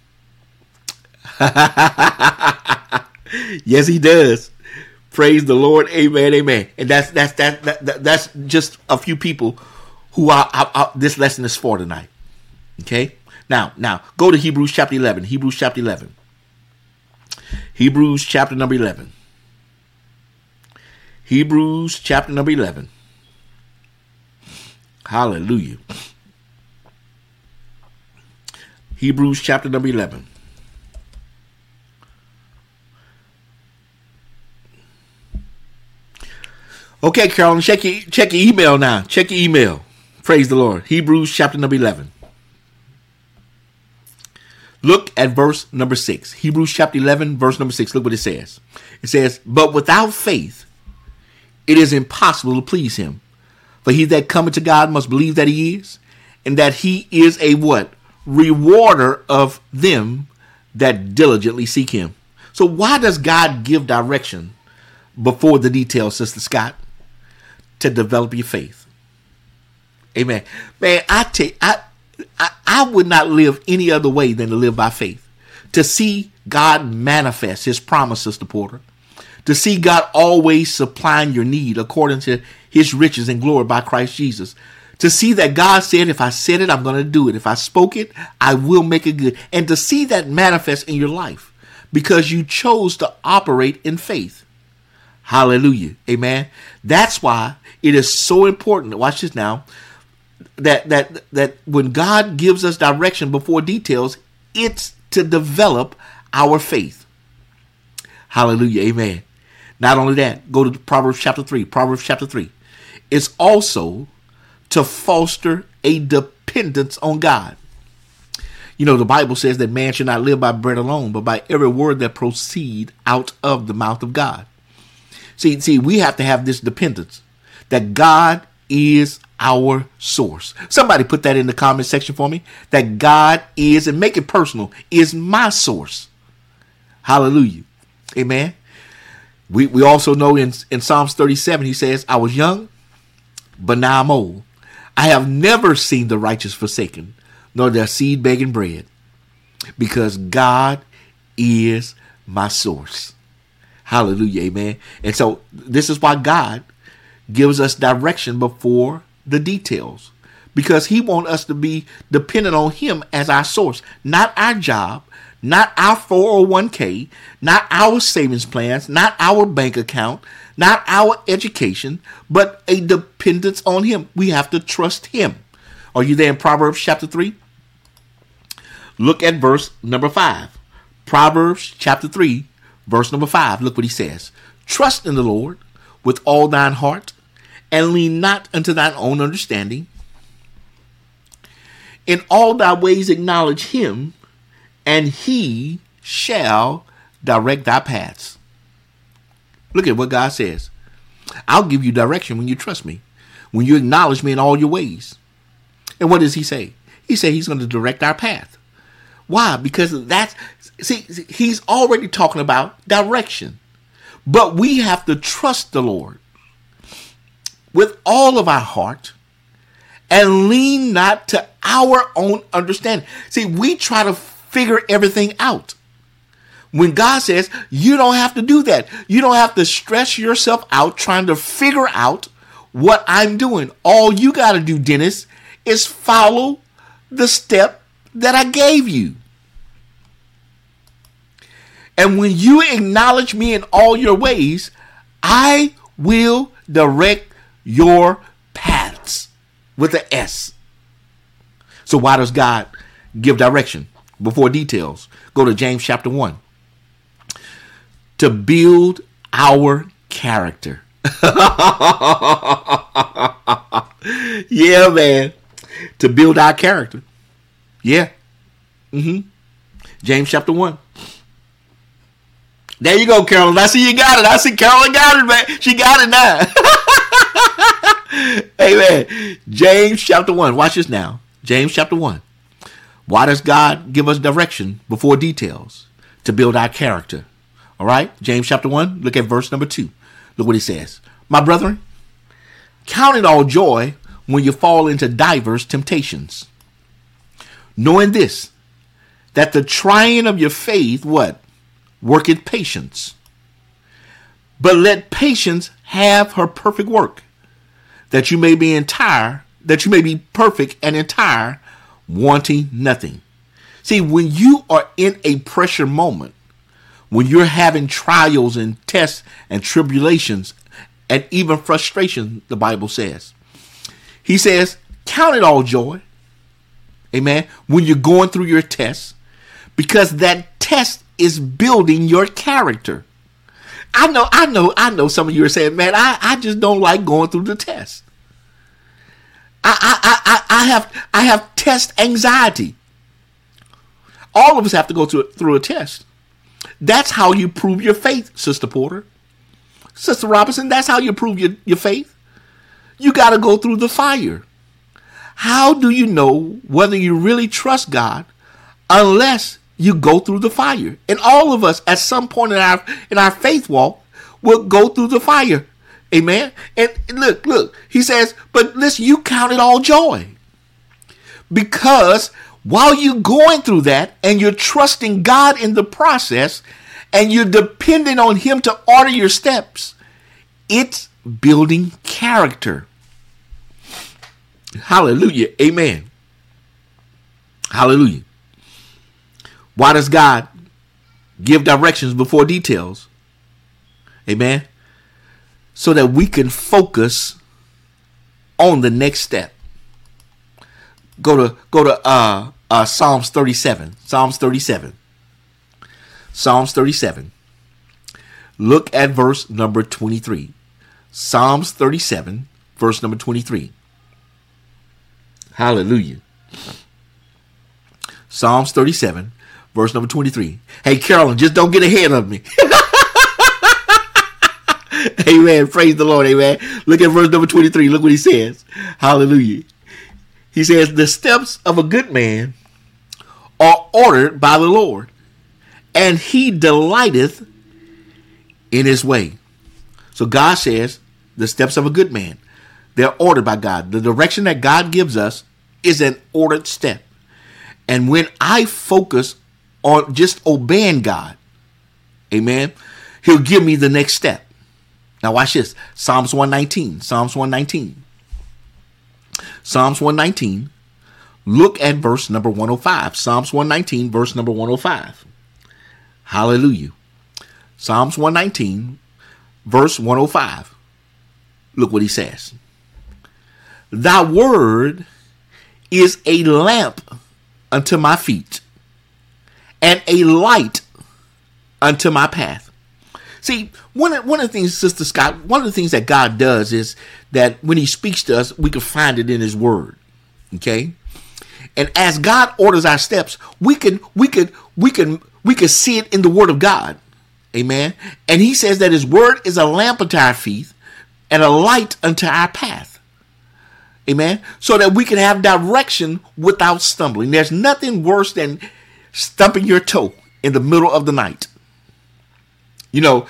Yes, he does. Praise the Lord. Amen. Amen. And that's just a few people who this lesson is for tonight. Okay? Now, go to Hebrews chapter 11. Hebrews chapter 11. Hebrews chapter number 11. Hebrews chapter number 11. Hallelujah. Hebrews chapter number 11. Okay, Carolyn, check your email now. Check your email. Praise the Lord. Hebrews chapter number 11. Look at verse number 6. Hebrews chapter 11, verse number 6. Look what it says. It says, but without faith, it is impossible to please him. For he that cometh to God must believe that he is, and that he is a what? Rewarder of them that diligently seek him. So why does God give direction before the details, Sister Scott? To develop your faith. Amen. Man, I would not live any other way than to live by faith. To see God manifest his promise, Sister Porter. To see God always supplying your need according to his riches and glory by Christ Jesus. To see that God said, if I said it, I'm going to do it. If I spoke it, I will make it good. And to see that manifest in your life because you chose to operate in faith. Hallelujah. Amen. That's why it is so important. Watch this now. That when God gives us direction before details, it's to develop our faith. Hallelujah. Amen. Not only that, go to Proverbs chapter 3. Proverbs chapter 3. It's also to foster a dependence on God. You know, the Bible says that man should not live by bread alone, but by every word that proceed out of the mouth of God. See, we have to have this dependence that God is our source. Somebody put that in the comment section for me. That God is, and make it personal, is my source. Hallelujah. Amen. We also know in Psalms 37, he says, I was young, but now I'm old. I have never seen the righteous forsaken, nor their seed begging bread, because God is my source. Hallelujah. Amen. And so this is why God gives us direction before the details, because he wants us to be dependent on him as our source, not our job, not our 401k, not our savings plans, not our bank account, not our education, but a dependence on him. We have to trust him. Are you there in Proverbs chapter 3? Look at verse number 5. Proverbs chapter 3, verse number 5. Look what he says. Trust in the Lord with all thine heart, and lean not unto thine own understanding. In all thy ways acknowledge him, and he shall direct thy paths. Look at what God says. I'll give you direction when you trust me, when you acknowledge me in all your ways. And what does he say? He said he's going to direct our path. Why? Because he's already talking about direction. But we have to trust the Lord with all of our heart and lean not to our own understanding. See, we try to figure everything out. When God says, you don't have to do that. You don't have to stress yourself out trying to figure out what I'm doing. All you got to do, Dennis, is follow the step that I gave you. And when you acknowledge me in all your ways, I will direct your paths with an S. So why does God give direction before details? Go to James chapter 1. To build our character. Yeah, man. To build our character. Yeah. James chapter 1. There you go, Carolyn. I see you got it. I see Carolyn got it, man. She got it now. Amen. James chapter 1. Watch this now. James chapter 1. Why does God give us direction before details? To build our character. All right. James chapter 1. Look at verse number 2. Look what he says. My brethren, count it all joy when you fall into diverse temptations, knowing this, that the trying of your faith, what? Worketh patience. But let patience have her perfect work, that you may be entire, that you may be perfect and entire, wanting nothing. See, when you are in a pressure moment, when you're having trials and tests and tribulations and even frustration, the Bible says, he says, count it all joy. Amen. When you're going through your tests, because that test is building your character. I know some of you are saying, man, I just don't like going through the test. I have test anxiety. All of us have to go through a test. That's how you prove your faith, Sister Porter. Sister Robinson, that's how you prove your faith. You got to go through the fire. How do you know whether you really trust God unless you go through the fire? And all of us at some point in our faith walk will go through the fire. Amen. And look, he says, but listen, you count it all joy. Because while you're going through that and you're trusting God in the process and you're depending on him to order your steps, it's building character. Hallelujah. Amen. Hallelujah. Why does God give directions before details? Amen. So that we can focus on the next step. Go to Psalms 37. Psalms 37. Psalms 37. Look at verse number 23. Psalms 37, verse number 23. Hallelujah. Psalms 37, verse number 23. Hey, Carolyn, just don't get ahead of me. Amen. Praise the Lord. Amen. Look at verse number 23. Look what he says. Hallelujah. He says, the steps of a good man are ordered by the Lord, and he delighteth in his way. So God says the steps of a good man, they're ordered by God. The direction that God gives us is an ordered step. And when I focus on just obeying God, amen, he'll give me the next step. Now watch this. Psalms 119. Psalms 119. Psalms 119. Look at verse number 105. Psalms 119, verse number 105. Hallelujah. Psalms 119, verse 105. Look what he says. Thy word is a lamp unto my feet and a light unto my path. See, one of the things, Sister Scott, one of the things that God does is that when he speaks to us, we can find it in his word. Okay? And as God orders our steps, we can see it in the word of God. Amen. And he says that his word is a lamp unto our feet and a light unto our path. Amen. So that we can have direction without stumbling. There's nothing worse than stumping your toe in the middle of the night. You know,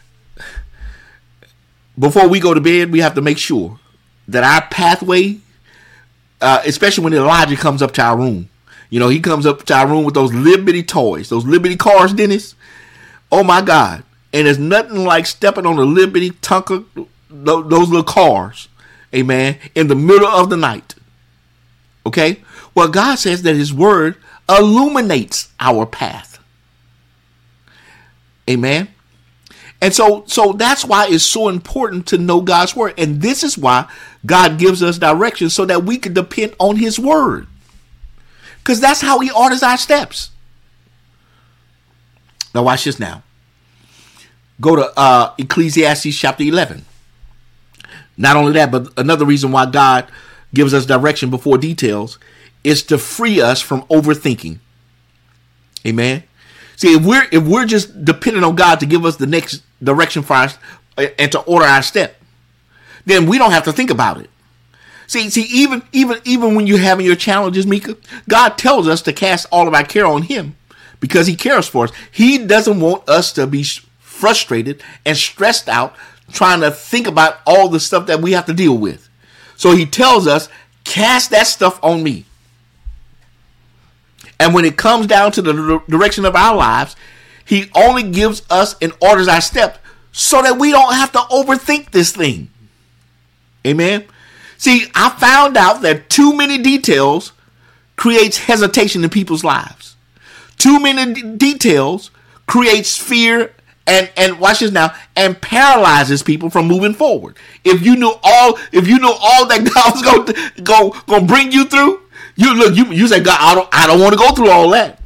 before we go to bed, we have to make sure that our pathway, especially when Elijah comes up to our room, you know, he comes up to our room with those little bitty toys, those little bitty cars, Dennis. Oh my God. And there's nothing like stepping on a little bitty Tonka, those little cars, amen, in the middle of the night. Okay? Well, God says that his word illuminates our path. Amen. And so that's why it's so important to know God's word. And this is why God gives us direction so that we can depend on his word. Because that's how he orders our steps. Now watch this now. Go to Ecclesiastes chapter 11. Not only that, but another reason why God gives us direction before details is to free us from overthinking. Amen. See, if we're just dependent on God to give us the next direction for us and to order our step, then we don't have to think about it. See, even when you're having your challenges, Mika, God tells us to cast all of our care on him because he cares for us. He doesn't want us to be frustrated and stressed out trying to think about all the stuff that we have to deal with. So he tells us, cast that stuff on me. And when it comes down to the direction of our lives, he only gives us and orders our step so that we don't have to overthink this thing. Amen. See, I found out that too many details creates hesitation in people's lives. Too many details creates fear and watch this now, and paralyzes people from moving forward. If you knew all that God was going to bring you through, you say, God, I don't want to go through all that.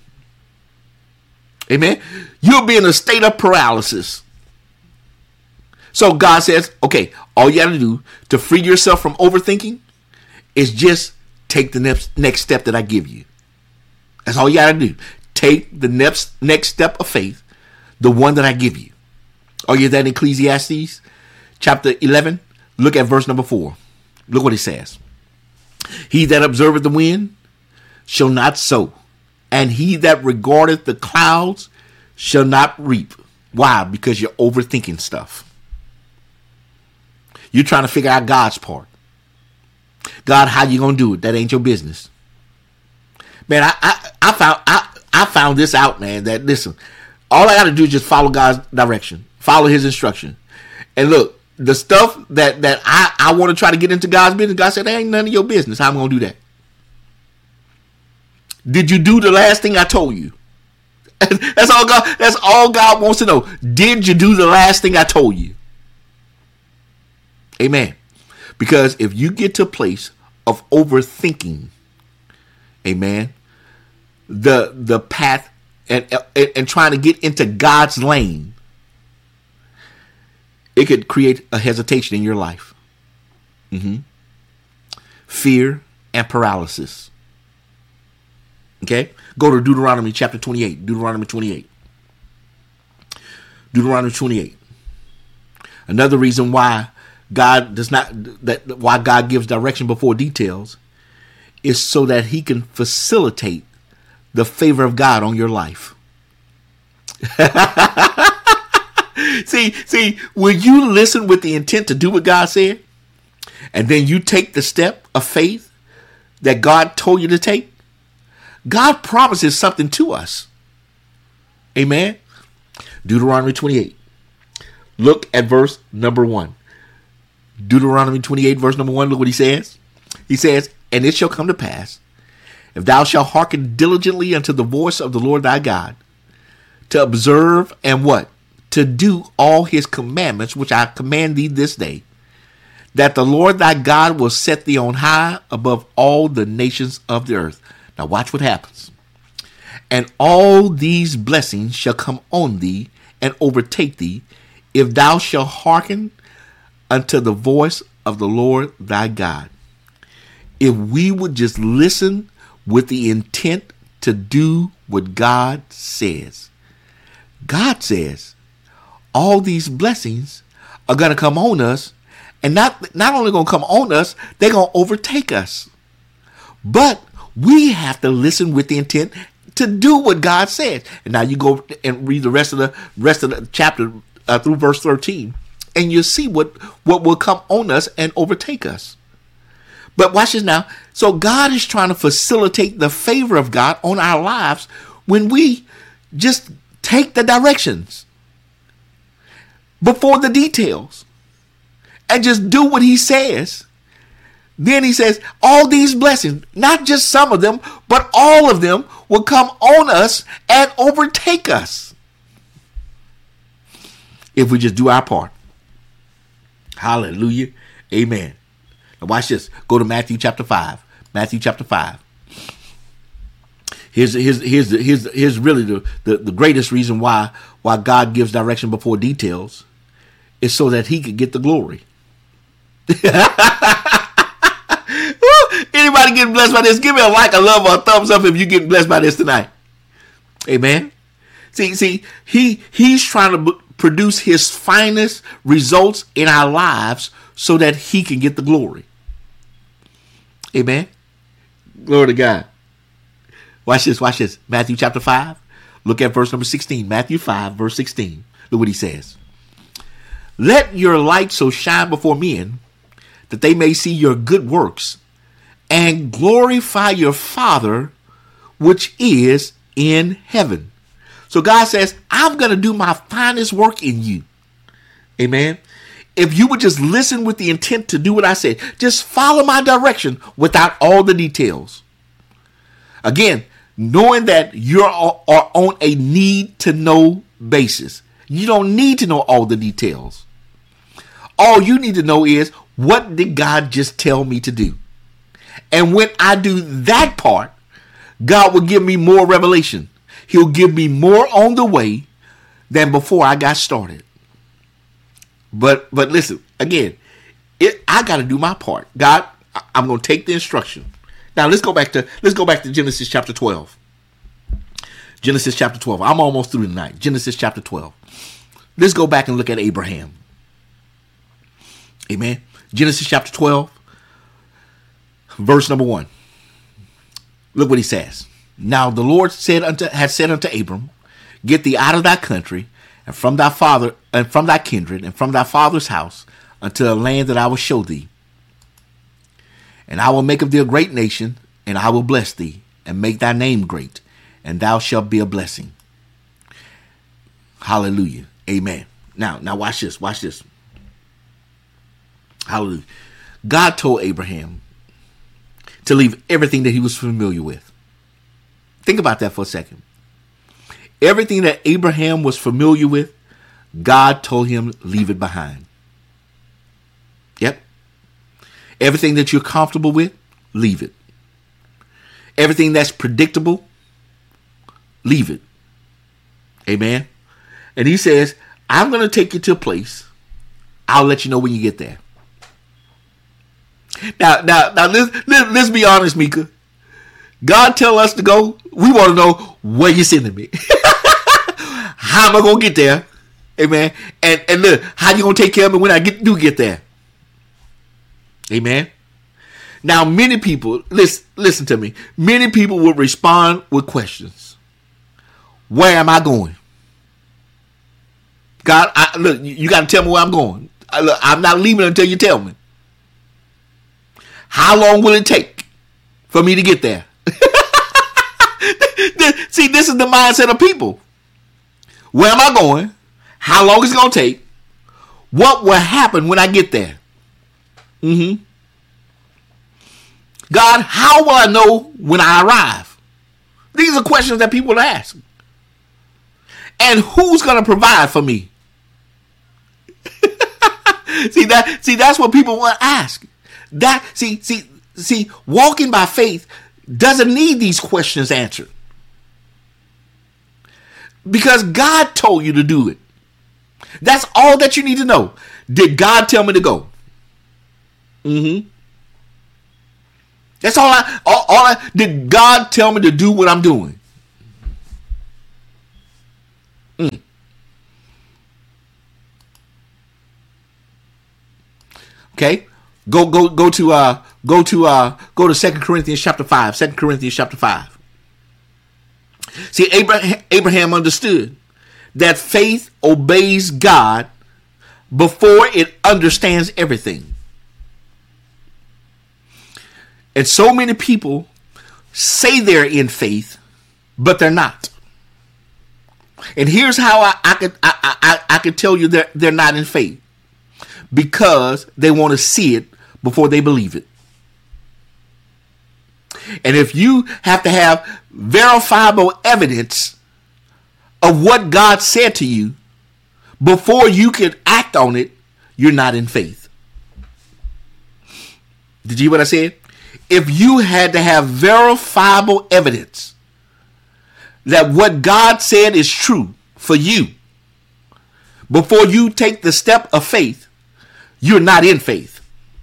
Amen. You'll be in a state of paralysis. So God says, okay, all you got to do to free yourself from overthinking is just take the next step that I give you. That's all you got to do. Take the next step of faith, the one that I give you. Oh, you that in Ecclesiastes chapter 11? Look at verse number 4. Look what it says. He that observeth the wind shall not sow, and he that regardeth the clouds shall not reap. Why? Because you're overthinking stuff. You're trying to figure out God's part. God, how you gonna do it? That ain't your business. Man, I found this out, man. That listen, all I got to do is just follow God's direction, follow His instruction, and look, the stuff that I want to try to get into God's business. God said, "That ain't none of your business. How I'm gonna do that?" Did you do the last thing I told you? That's all God. That's all God wants to know. Did you do the last thing I told you? Amen. Because if you get to a place of overthinking, amen, the path and trying to get into God's lane, it could create a hesitation in your life. Fear and paralysis. Okay? Go to Deuteronomy chapter 28. Deuteronomy 28. Deuteronomy 28. Another reason why God gives direction before details is so that He can facilitate the favor of God on your life. See, when you listen with the intent to do what God said, and then you take the step of faith that God told you to take, God promises something to us. Amen. Deuteronomy 28. Look at verse number 1. Deuteronomy 28, verse number 1, look what he says. He says, "And it shall come to pass, if thou shalt hearken diligently unto the voice of the Lord thy God, to observe and what? To do all his commandments, which I command thee this day, that the Lord thy God will set thee on high above all the nations of the earth." Now watch what happens. "And all these blessings shall come on thee and overtake thee, if thou shalt hearken unto the voice of the Lord thy God." If we would just listen with the intent to do what God says, God says all these blessings are going to come on us, and not only going to come on us, they're going to overtake us. But we have to listen with the intent to do what God says. And now you go and read the rest of the chapter through verse 13, and you'll see what will come on us and overtake us. But watch this now. So God is trying to facilitate the favor of God on our lives when we just take the directions before the details and just do what He says. Then He says all these blessings, not just some of them, but all of them will come on us and overtake us if we just do our part. Hallelujah. Amen. Now watch this. Go to Matthew chapter 5. Matthew chapter 5. Here's really the greatest reason why God gives direction before details is so that He could get the glory. Anybody getting blessed by this? Give me a like, a love, or a thumbs up if you getting blessed by this tonight. Amen. See, He's trying to produce His finest results in our lives so that He can get the glory. Amen. Glory to God. Watch this. Matthew chapter 5. Look at verse number 16. Matthew 5, verse 16. Look what He says. "Let your light so shine before men that they may see your good works and glorify your Father which is in heaven." So God says, I'm going to do my finest work in you. Amen. if you would just listen with the intent to do what I said, just follow my direction without all the details. Again, knowing that you're on a need to know basis. You don't need to know all the details. All you need to know is, what did God just tell me to do? And when I do that part, God will give me more revelation. He'll give me more on the way than before I got started. But listen, again, I got to do my part. God, I'm going to take the instruction. Now let's go back to Genesis chapter 12. Genesis chapter 12. I'm almost through tonight. Genesis chapter 12. Let's go back and look at Abraham. Amen. Genesis chapter 12, verse number 1. Look what he says. Now the Lord had said unto Abram, get thee out of thy country, and from thy father, and from thy kindred, and from thy father's house, unto a land that I will show thee. And I will make of thee a great nation, and I will bless thee, and make thy name great, and thou shalt be a blessing. Hallelujah. Amen. Now watch this. Watch this. Hallelujah. God told Abraham to leave everything that he was familiar with. Think about that for a second. Everything that Abraham was familiar with, God told him, leave it behind. Yep. Everything that you're comfortable with, leave it. Everything that's predictable, leave it. Amen. And he says, I'm going to take you to a place. I'll let you know when you get there. Now, let's be honest, Mika. God tell us to go. We want to know where you're sending me. How am I going to get there? Amen. And look, how you going to take care of me when I do get there? Amen. Now, many people, listen to me. Many people will respond with questions. Where am I going? God, look, you got to tell me where I'm going. I'm not leaving until you tell me. How long will it take for me to get there? See, this is the mindset of people. Where am I going? How long is it going to take? What will happen when I get there? God, how will I know when I arrive? These are questions that people ask. And who's going to provide for me? See, that's what people want to ask. See, walking by faith doesn't need these questions answered. Because God told you to do it. That's all that you need to know. Did God tell me to go? That's all I did. God tell me to do what I'm doing? Okay, go to 2 Corinthians chapter 5. 2 Corinthians chapter 5. See, Abraham understood that faith obeys God before it understands everything. And so many people say they're in faith, but they're not. And here's how I could tell you they're not in faith. Because they want to see it before they believe it. And if you have to have verifiable evidence of what God said to you before you can act on it, you're not in faith. Did you hear what I said? If you had to have verifiable evidence that what God said is true for you before you take the step of faith, you're not in faith.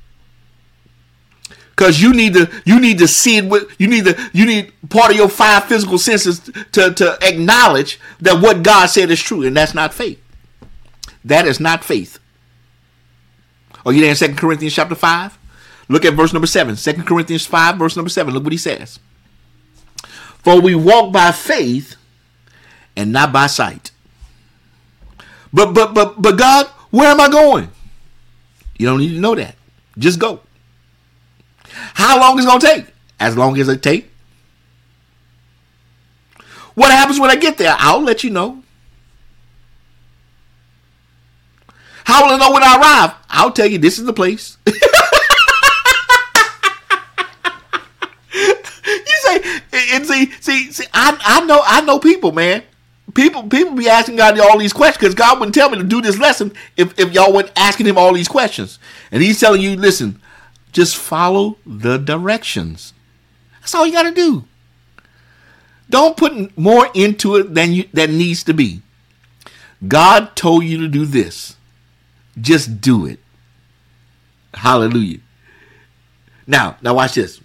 Because you need to see it. You need part of your 5 physical senses to acknowledge that what God said is true, and that's not faith. That is not faith. Are you there in 2 Corinthians chapter 5? Look at verse number 7. 2 Corinthians 5, verse number 7. Look what he says. For we walk by faith and not by sight. But God, where am I going? You don't need to know that. Just go. How long is it going to take? As long as it takes. What happens when I get there? I'll let you know. How will I know when I arrive? I'll tell you, this is the place. You say, and see, I know people, man. People be asking God all these questions because God wouldn't tell me to do this lesson if y'all weren't asking him all these questions. And he's telling you, listen, just follow the directions. That's all you got to do. Don't put more into it than needs to be. God told you to do this. Just do it. Hallelujah. Now watch this.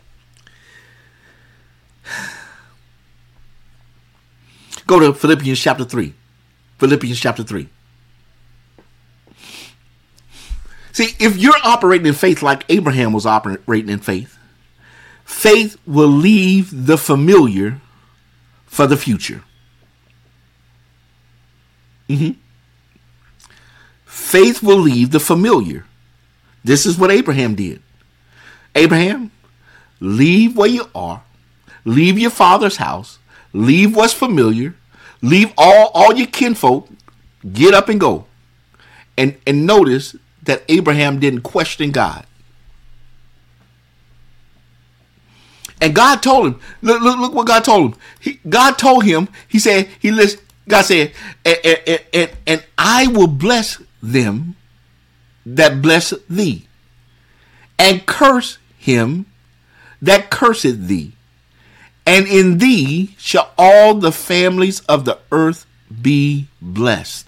Go to Philippians chapter 3. Philippians chapter 3. See, if you're operating in faith like Abraham was operating in faith, faith will leave the familiar for the future. Faith will leave the familiar. This is what Abraham did. Abraham, leave where you are. Leave your father's house. Leave what's familiar. Leave all your kinfolk. Get up and go. And notice that Abraham didn't question God. And God told him, look what God told him. God told him, God said, and I will bless them that bless thee, and curse him that curseth thee. And in thee shall all the families of the earth be blessed.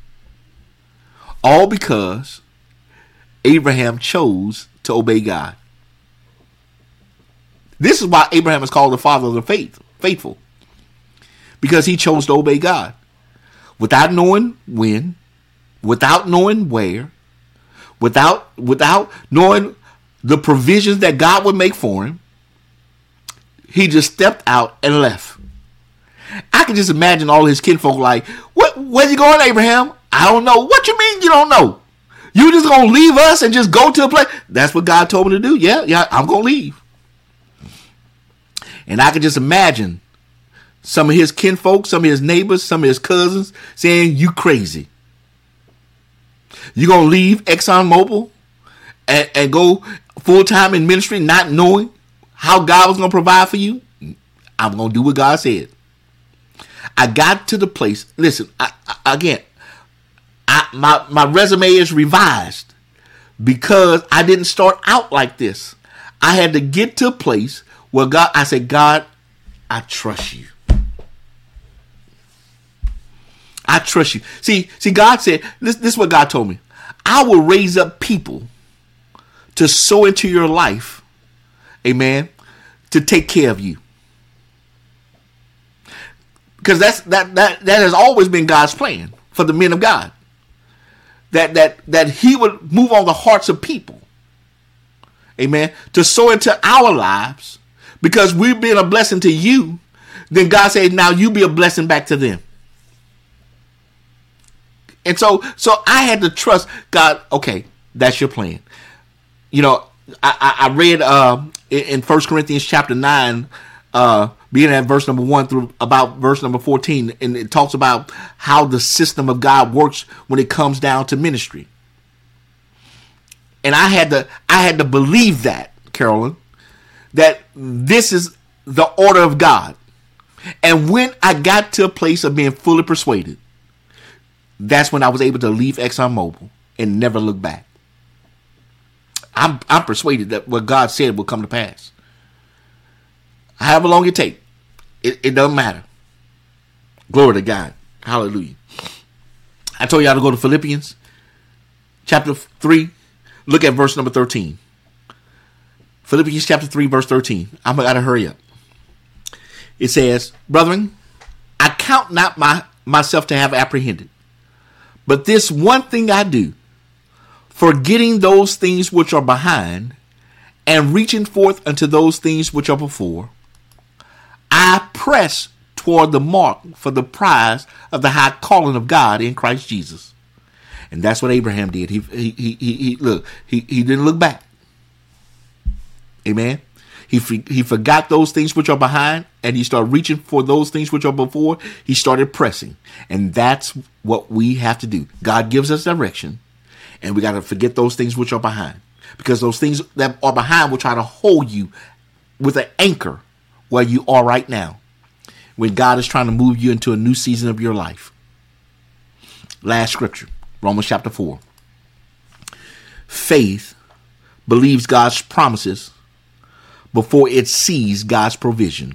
All because Abraham chose to obey God. This is why Abraham is called the father of the faithful. Because he chose to obey God. Without knowing when, without knowing where, without knowing the provisions that God would make for him, he just stepped out and left. I can just imagine all his kinfolk like, where's he going, Abraham? I don't know. What you mean you don't know? You just going to leave us and just go to a place? That's what God told me to do. Yeah, I'm going to leave. And I can just imagine some of his kinfolk, some of his neighbors, some of his cousins saying, you crazy. You going to leave ExxonMobil and go full-time in ministry not knowing how God was going to provide for you? I'm going to do what God said. I got to the place. Listen, my resume is revised because I didn't start out like this. I had to get to a place where I said, God, I trust you. I trust you. See, God said, this is what God told me. I will raise up people to sow into your life. Amen. To take care of you. Because that has always been God's plan for the men of God. That he would move on the hearts of people. Amen. To sow into our lives. Because we've been a blessing to you. Then God said, now you be a blessing back to them. And so I had to trust God. Okay, that's your plan. You know, I read in 1 Corinthians chapter 9, beginning at verse number 1 through about verse number 14, and it talks about how the system of God works when it comes down to ministry. And I had to believe that, Carolyn, that this is the order of God. And when I got to a place of being fully persuaded, that's when I was able to leave ExxonMobil and never look back. I'm persuaded that what God said will come to pass. However long it takes, it doesn't matter. Glory to God. Hallelujah. I told y'all to go to Philippians chapter 3. Look at verse number 13. Philippians chapter 3, verse 13. I'm going to hurry up. It says, brethren, I count not myself to have apprehended, but this one thing I do, forgetting those things which are behind and reaching forth unto those things which are before, I press toward the mark for the prize of the high calling of God in Christ Jesus. And that's what Abraham did. He didn't look back. Amen. He forgot those things which are behind, and he started reaching for those things which are before. He started pressing. And that's what we have to do. God gives us direction, And we got to forget those things which are behind, because those things that are behind will try to hold you with an anchor where you are right now, when God is trying to move you into a new season of your life. Last scripture, Romans chapter 4. Faith believes God's promises before it sees God's provision.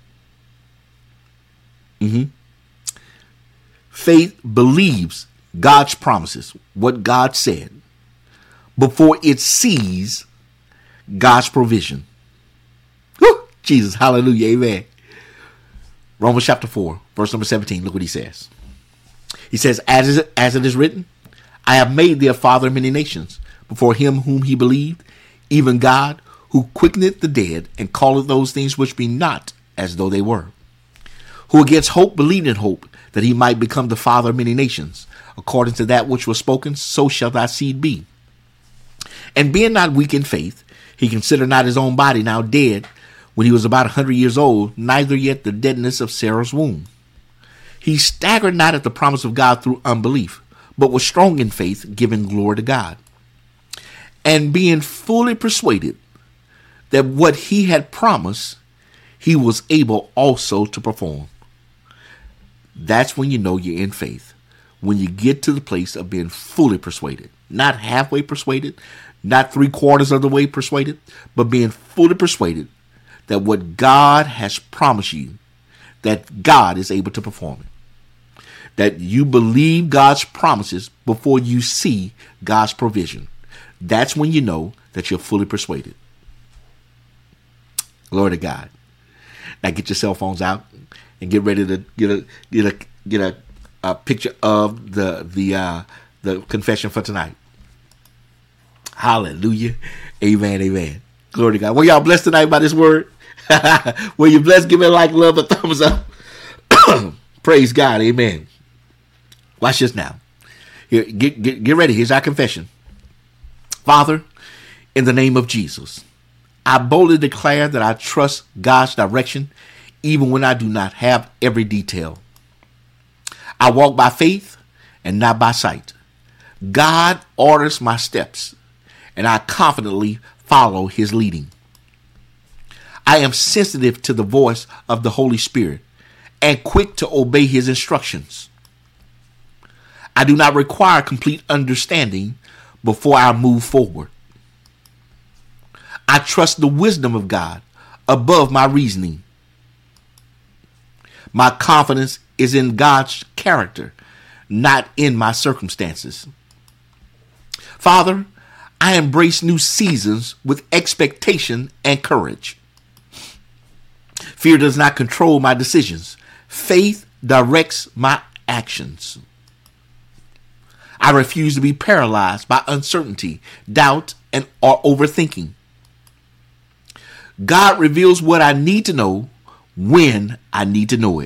Faith believes God's promises, what God said, before it sees God's provision. Whew, Jesus, hallelujah, amen. Romans chapter 4, verse number 17, look what he says. He says, as it is written, I have made thee a father of many nations, before him whom he believed, even God, who quickeneth the dead, and calleth those things which be not as though they were. Who against hope believed in hope, that he might become the father of many nations. According to that which was spoken, so shall thy seed be. And being not weak in faith, he considered not his own body now dead, when he was about 100 years old, neither yet the deadness of Sarah's womb. He staggered not at the promise of God through unbelief, but was strong in faith, giving glory to God. And being fully persuaded that what he had promised, he was able also to perform. That's when you know you're in faith. When you get to the place of being fully persuaded, not halfway persuaded, not 3/4 of the way persuaded, but being fully persuaded that what God has promised you, that God is able to perform it. That you believe God's promises before you see God's provision. That's when you know that you're fully persuaded. Glory to God. Now get your cell phones out and get ready to get a picture of the confession for tonight. Hallelujah. Amen. Amen. Glory to God. Were y'all blessed tonight by this word? Were you blessed? Give me a like, love, a thumbs up. Praise God. Amen. Watch this now. Here, get ready. Here's our confession. Father, in the name of Jesus, I boldly declare that I trust God's direction, even when I do not have every detail. I walk by faith and not by sight. God orders my steps, and I confidently follow his leading. I am sensitive to the voice of the Holy Spirit and quick to obey his instructions. I do not require complete understanding before I move forward. I trust the wisdom of God above my reasoning. My confidence is in God's character, not in my circumstances. Father, I embrace new seasons with expectation and courage. Fear does not control my decisions. Faith directs my actions. I refuse to be paralyzed by uncertainty, doubt, or overthinking. God reveals what I need to know when I need to know it.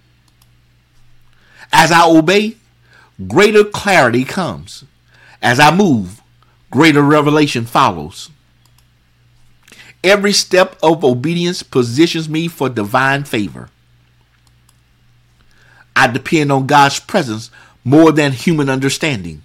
As I obey, greater clarity comes. As I move, greater revelation follows. Every step of obedience positions me for divine favor. I depend on God's presence more than human understanding.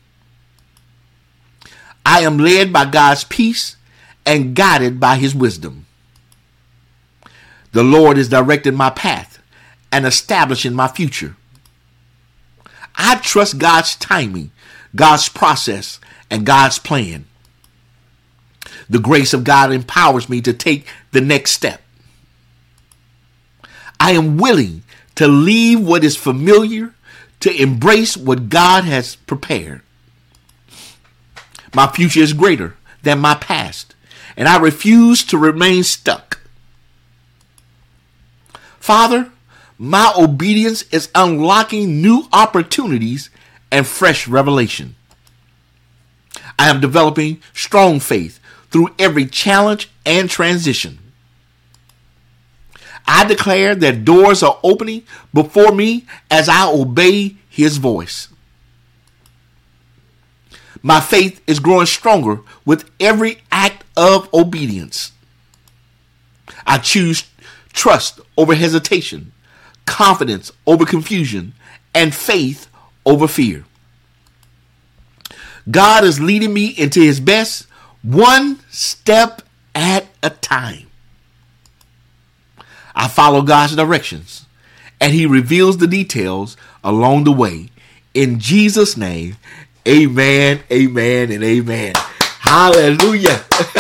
I am led by God's peace and guided by his wisdom. The Lord is directing my path and establishing my future. I trust God's timing, God's process, and God's plan. The grace of God empowers me to take the next step. I am willing to leave what is familiar to embrace what God has prepared. My future is greater than my past, and I refuse to remain stuck. Father, my obedience is unlocking new opportunities and fresh revelation. I am developing strong faith through every challenge and transition. I declare that doors are opening before me as I obey his voice. My faith is growing stronger with every act of obedience. I choose trust over hesitation, confidence over confusion, and faith over fear. God is leading me into his best, one step at a time. I follow God's directions, and he reveals the details along the way. In Jesus' name, amen, amen, and amen. Hallelujah.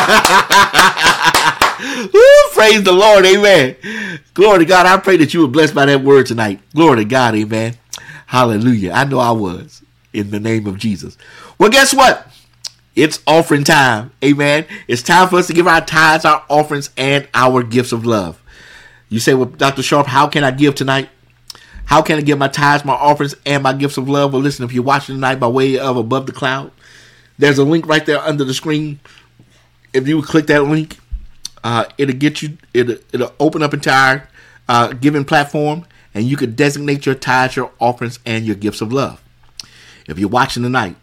Woo, praise the Lord, amen. Glory to God. I pray that you were blessed by that word tonight. Glory to God, amen. Hallelujah. I know I was, in the name of Jesus. Well, guess what? It's offering time, amen. It's time for us to give our tithes, our offerings, and our gifts of love. You say, well, Dr. Sharp, how can I give tonight? How can I give my tithes, my offerings, and my gifts of love? Well, listen, if you're watching tonight by way of Above the Cloud, there's a link right there under the screen. If you click that link, it'll get you. It'll open up into our giving platform, and you can designate your tithes, your offerings, and your gifts of love. If you're watching tonight,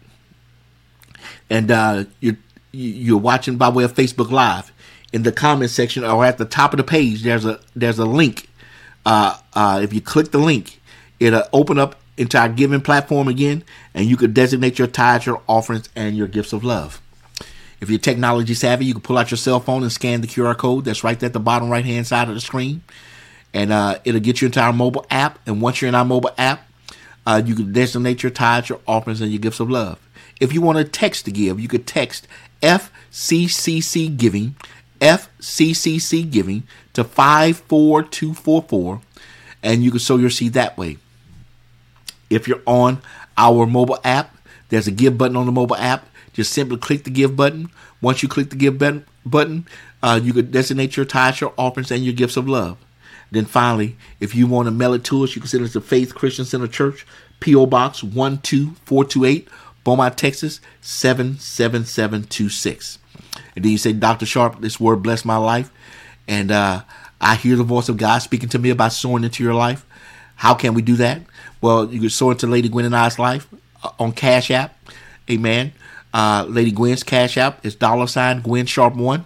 and you're watching by way of Facebook Live, in the comment section or at the top of the page, there's a link. If you click the link, it'll open up into our giving platform again, and you can designate your tithes, your offerings, and your gifts of love. If you're technology savvy, you can pull out your cell phone and scan the QR code that's right there at the bottom right hand side of the screen, and it'll get you into our mobile app. And once you're in our mobile app, you can designate your tithes, your offerings, and your gifts of love. If you want to text to give, you could text FCCC Giving, FCCC Giving to 54244, and you can sow your seed that way. If you're on our mobile app, there's a give button on the mobile app. Just simply click the give button. Once you click the give button, you can designate your tithes, your offerings, and your gifts of love. Then finally, if you want to mail it to us, you can send it to Faith Christian Center Church, P.O. Box 12428, Beaumont, Texas 77726. And then you say, Dr. Sharp, this word blessed my life, and I hear the voice of God speaking to me about sowing into your life. How can we do that? Well, you can sow into Lady Gwen and I's life on Cash App. Amen. Lady Gwen's Cash App is $ Gwen Sharp 1.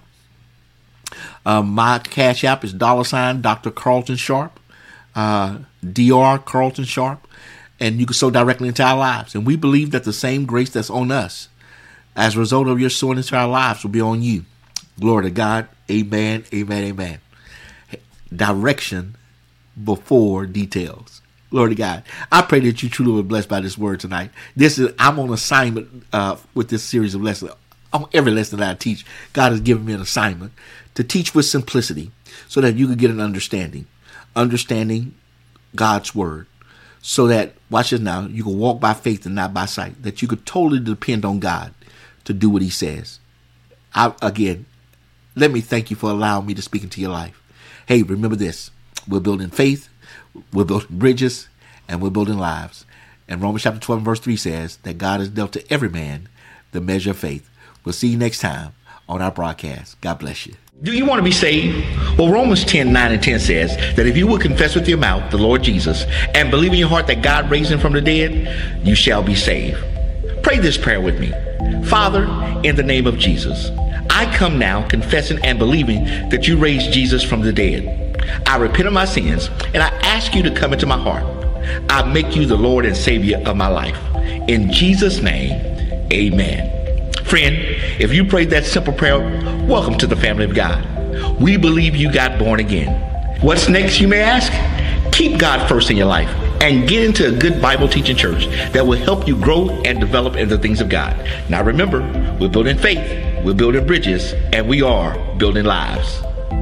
My Cash App is $ Dr. Carlton Sharp, Dr. Carlton Sharp. And you can sow directly into our lives. And we believe that the same grace that's on us as a result of your sowing into our lives will be on you. Glory to God. Amen, amen, amen. Direction before details. Glory to God. I pray that you truly were blessed by this word tonight. I'm on assignment with this series of lessons. On every lesson that I teach, God has given me an assignment to teach with simplicity so that you can get an understanding God's word, so that, watch this now, you can walk by faith and not by sight, that you could totally depend on God to do what he says. Again, let me thank you for allowing me to speak into your life. Hey, remember this. We're building faith, we're building bridges, and we're building lives. And Romans chapter 12 verse 3 says that God has dealt to every man the measure of faith. We'll see you next time on our broadcast. God bless you. Do you want to be saved? Well, Romans 10:9-10 says that if you will confess with your mouth the Lord Jesus and believe in your heart that God raised him from the dead, you shall be saved. Pray this prayer with me. Father, in the name of Jesus, I come now confessing and believing that you raised Jesus from the dead. I repent of my sins and I ask you to come into my heart. I make you the Lord and Savior of my life. In Jesus' name, amen. Friend, if you prayed that simple prayer, welcome to the family of God. We believe you got born again. What's next, you may ask? Keep God first in your life and get into a good Bible teaching church that will help you grow and develop in the things of God. Now remember, we're building faith, we're building bridges, and we are building lives.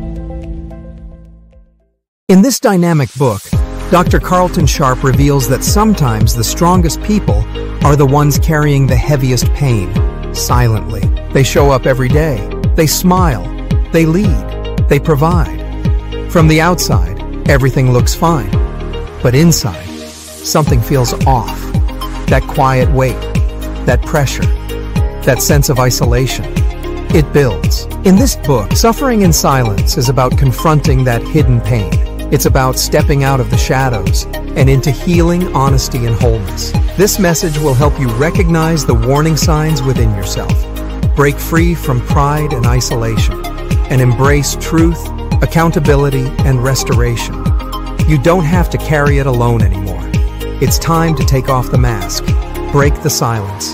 In this dynamic book, Dr. Carlton Sharp reveals that sometimes the strongest people are the ones carrying the heaviest pain, silently. They show up every day. They smile. They lead. They provide. From the outside, everything looks fine. But inside, something feels off. That quiet weight, that pressure, that sense of isolation. It builds. In this book, Suffering in Silence is about confronting that hidden pain. It's about stepping out of the shadows and into healing, honesty, and wholeness. This message will help you recognize the warning signs within yourself, break free from pride and isolation, and embrace truth, accountability, and restoration. You don't have to carry it alone anymore. It's time to take off the mask, break the silence,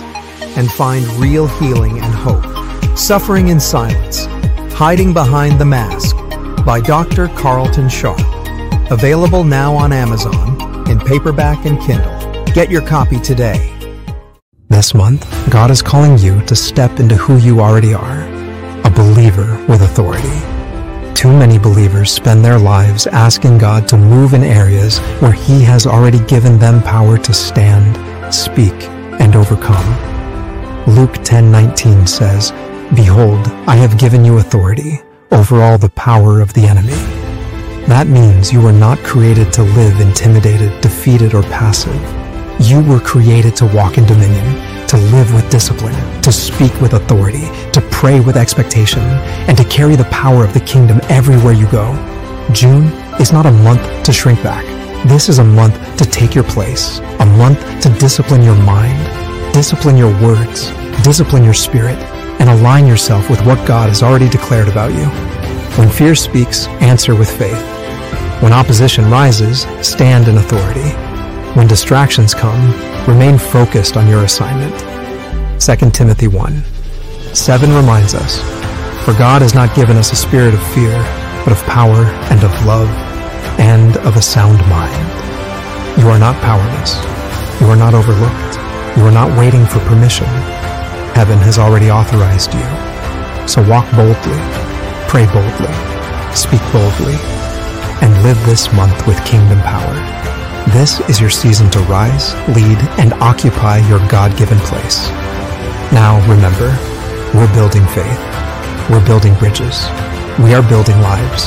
and find real healing and hope. Suffering in Silence, Hiding Behind the Mask by Dr. Carlton Sharp. Available now on Amazon in paperback and Kindle. Get your copy today. This month, God is calling you to step into who you already are, a believer with authority. Too many believers spend their lives asking God to move in areas where He has already given them power to stand, speak, and overcome. Luke 10:19 says, "Behold, I have given you authority over all the power of the enemy." That means you were not created to live intimidated, defeated, or passive. You were created to walk in dominion, to live with discipline, to speak with authority, to pray with expectation, and to carry the power of the kingdom everywhere you go. June is not a month to shrink back. This is a month to take your place, a month to discipline your mind, discipline your words, discipline your spirit, and align yourself with what God has already declared about you. When fear speaks, answer with faith. When opposition rises, stand in authority. When distractions come, remain focused on your assignment. 2 Timothy 1:7 reminds us, "For God has not given us a spirit of fear, but of power and of love and of a sound mind." You are not powerless. You are not overlooked. You are not waiting for permission. Heaven has already authorized you. So walk boldly, pray boldly, speak boldly, and live this month with kingdom power. This is your season to rise, lead, and occupy your God-given place. Now remember, we're building faith. We're building bridges. We are building lives.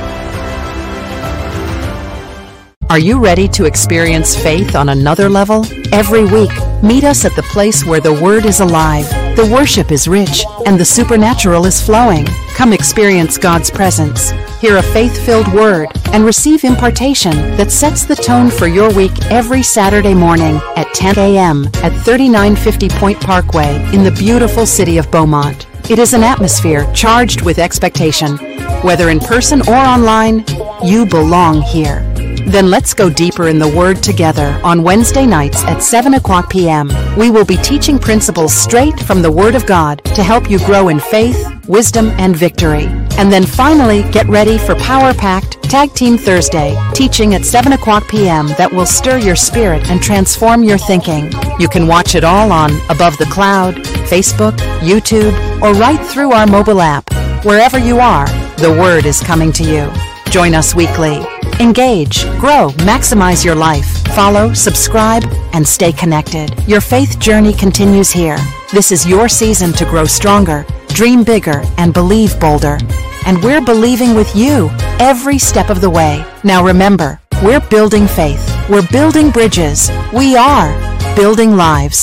Are you ready to experience faith on another level? Every week, meet us at the place where the Word is alive, the worship is rich, and the supernatural is flowing. Come experience God's presence, hear a faith-filled word, and receive impartation that sets the tone for your week every Saturday morning at 10 a.m. at 3950 Point Parkway in the beautiful city of Beaumont. It is an atmosphere charged with expectation. Whether in person or online, you belong here. Then let's go deeper in the Word together on Wednesday nights at 7 o'clock p.m. We will be teaching principles straight from the Word of God to help you grow in faith, wisdom, and victory. And then finally, get ready for Power-Packed Tag Team Thursday, teaching at 7 o'clock p.m. that will stir your spirit and transform your thinking. You can watch it all on Above the Cloud, Facebook, YouTube, or right through our mobile app. Wherever you are, the Word is coming to you. Join us weekly. Engage, grow, maximize your life. Follow, subscribe, and stay connected. Your faith journey continues here. This is your season to grow stronger, dream bigger, and believe bolder. And we're believing with you every step of the way. Now remember, we're building faith. We're building bridges. We are building lives.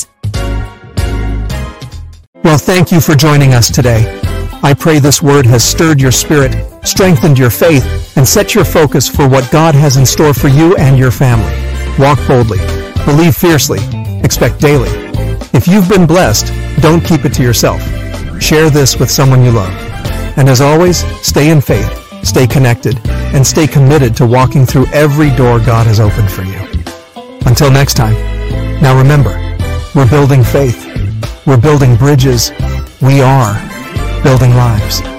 Well, thank you for joining us today. I pray this word has stirred your spirit, strengthened your faith, and set your focus for what God has in store for you and your family. Walk boldly, believe fiercely, expect daily. If you've been blessed, don't keep it to yourself. Share this with someone you love. And as always, stay in faith, stay connected, and stay committed to walking through every door God has opened for you. Until next time, now remember, we're building faith. We're building bridges. We are building lives.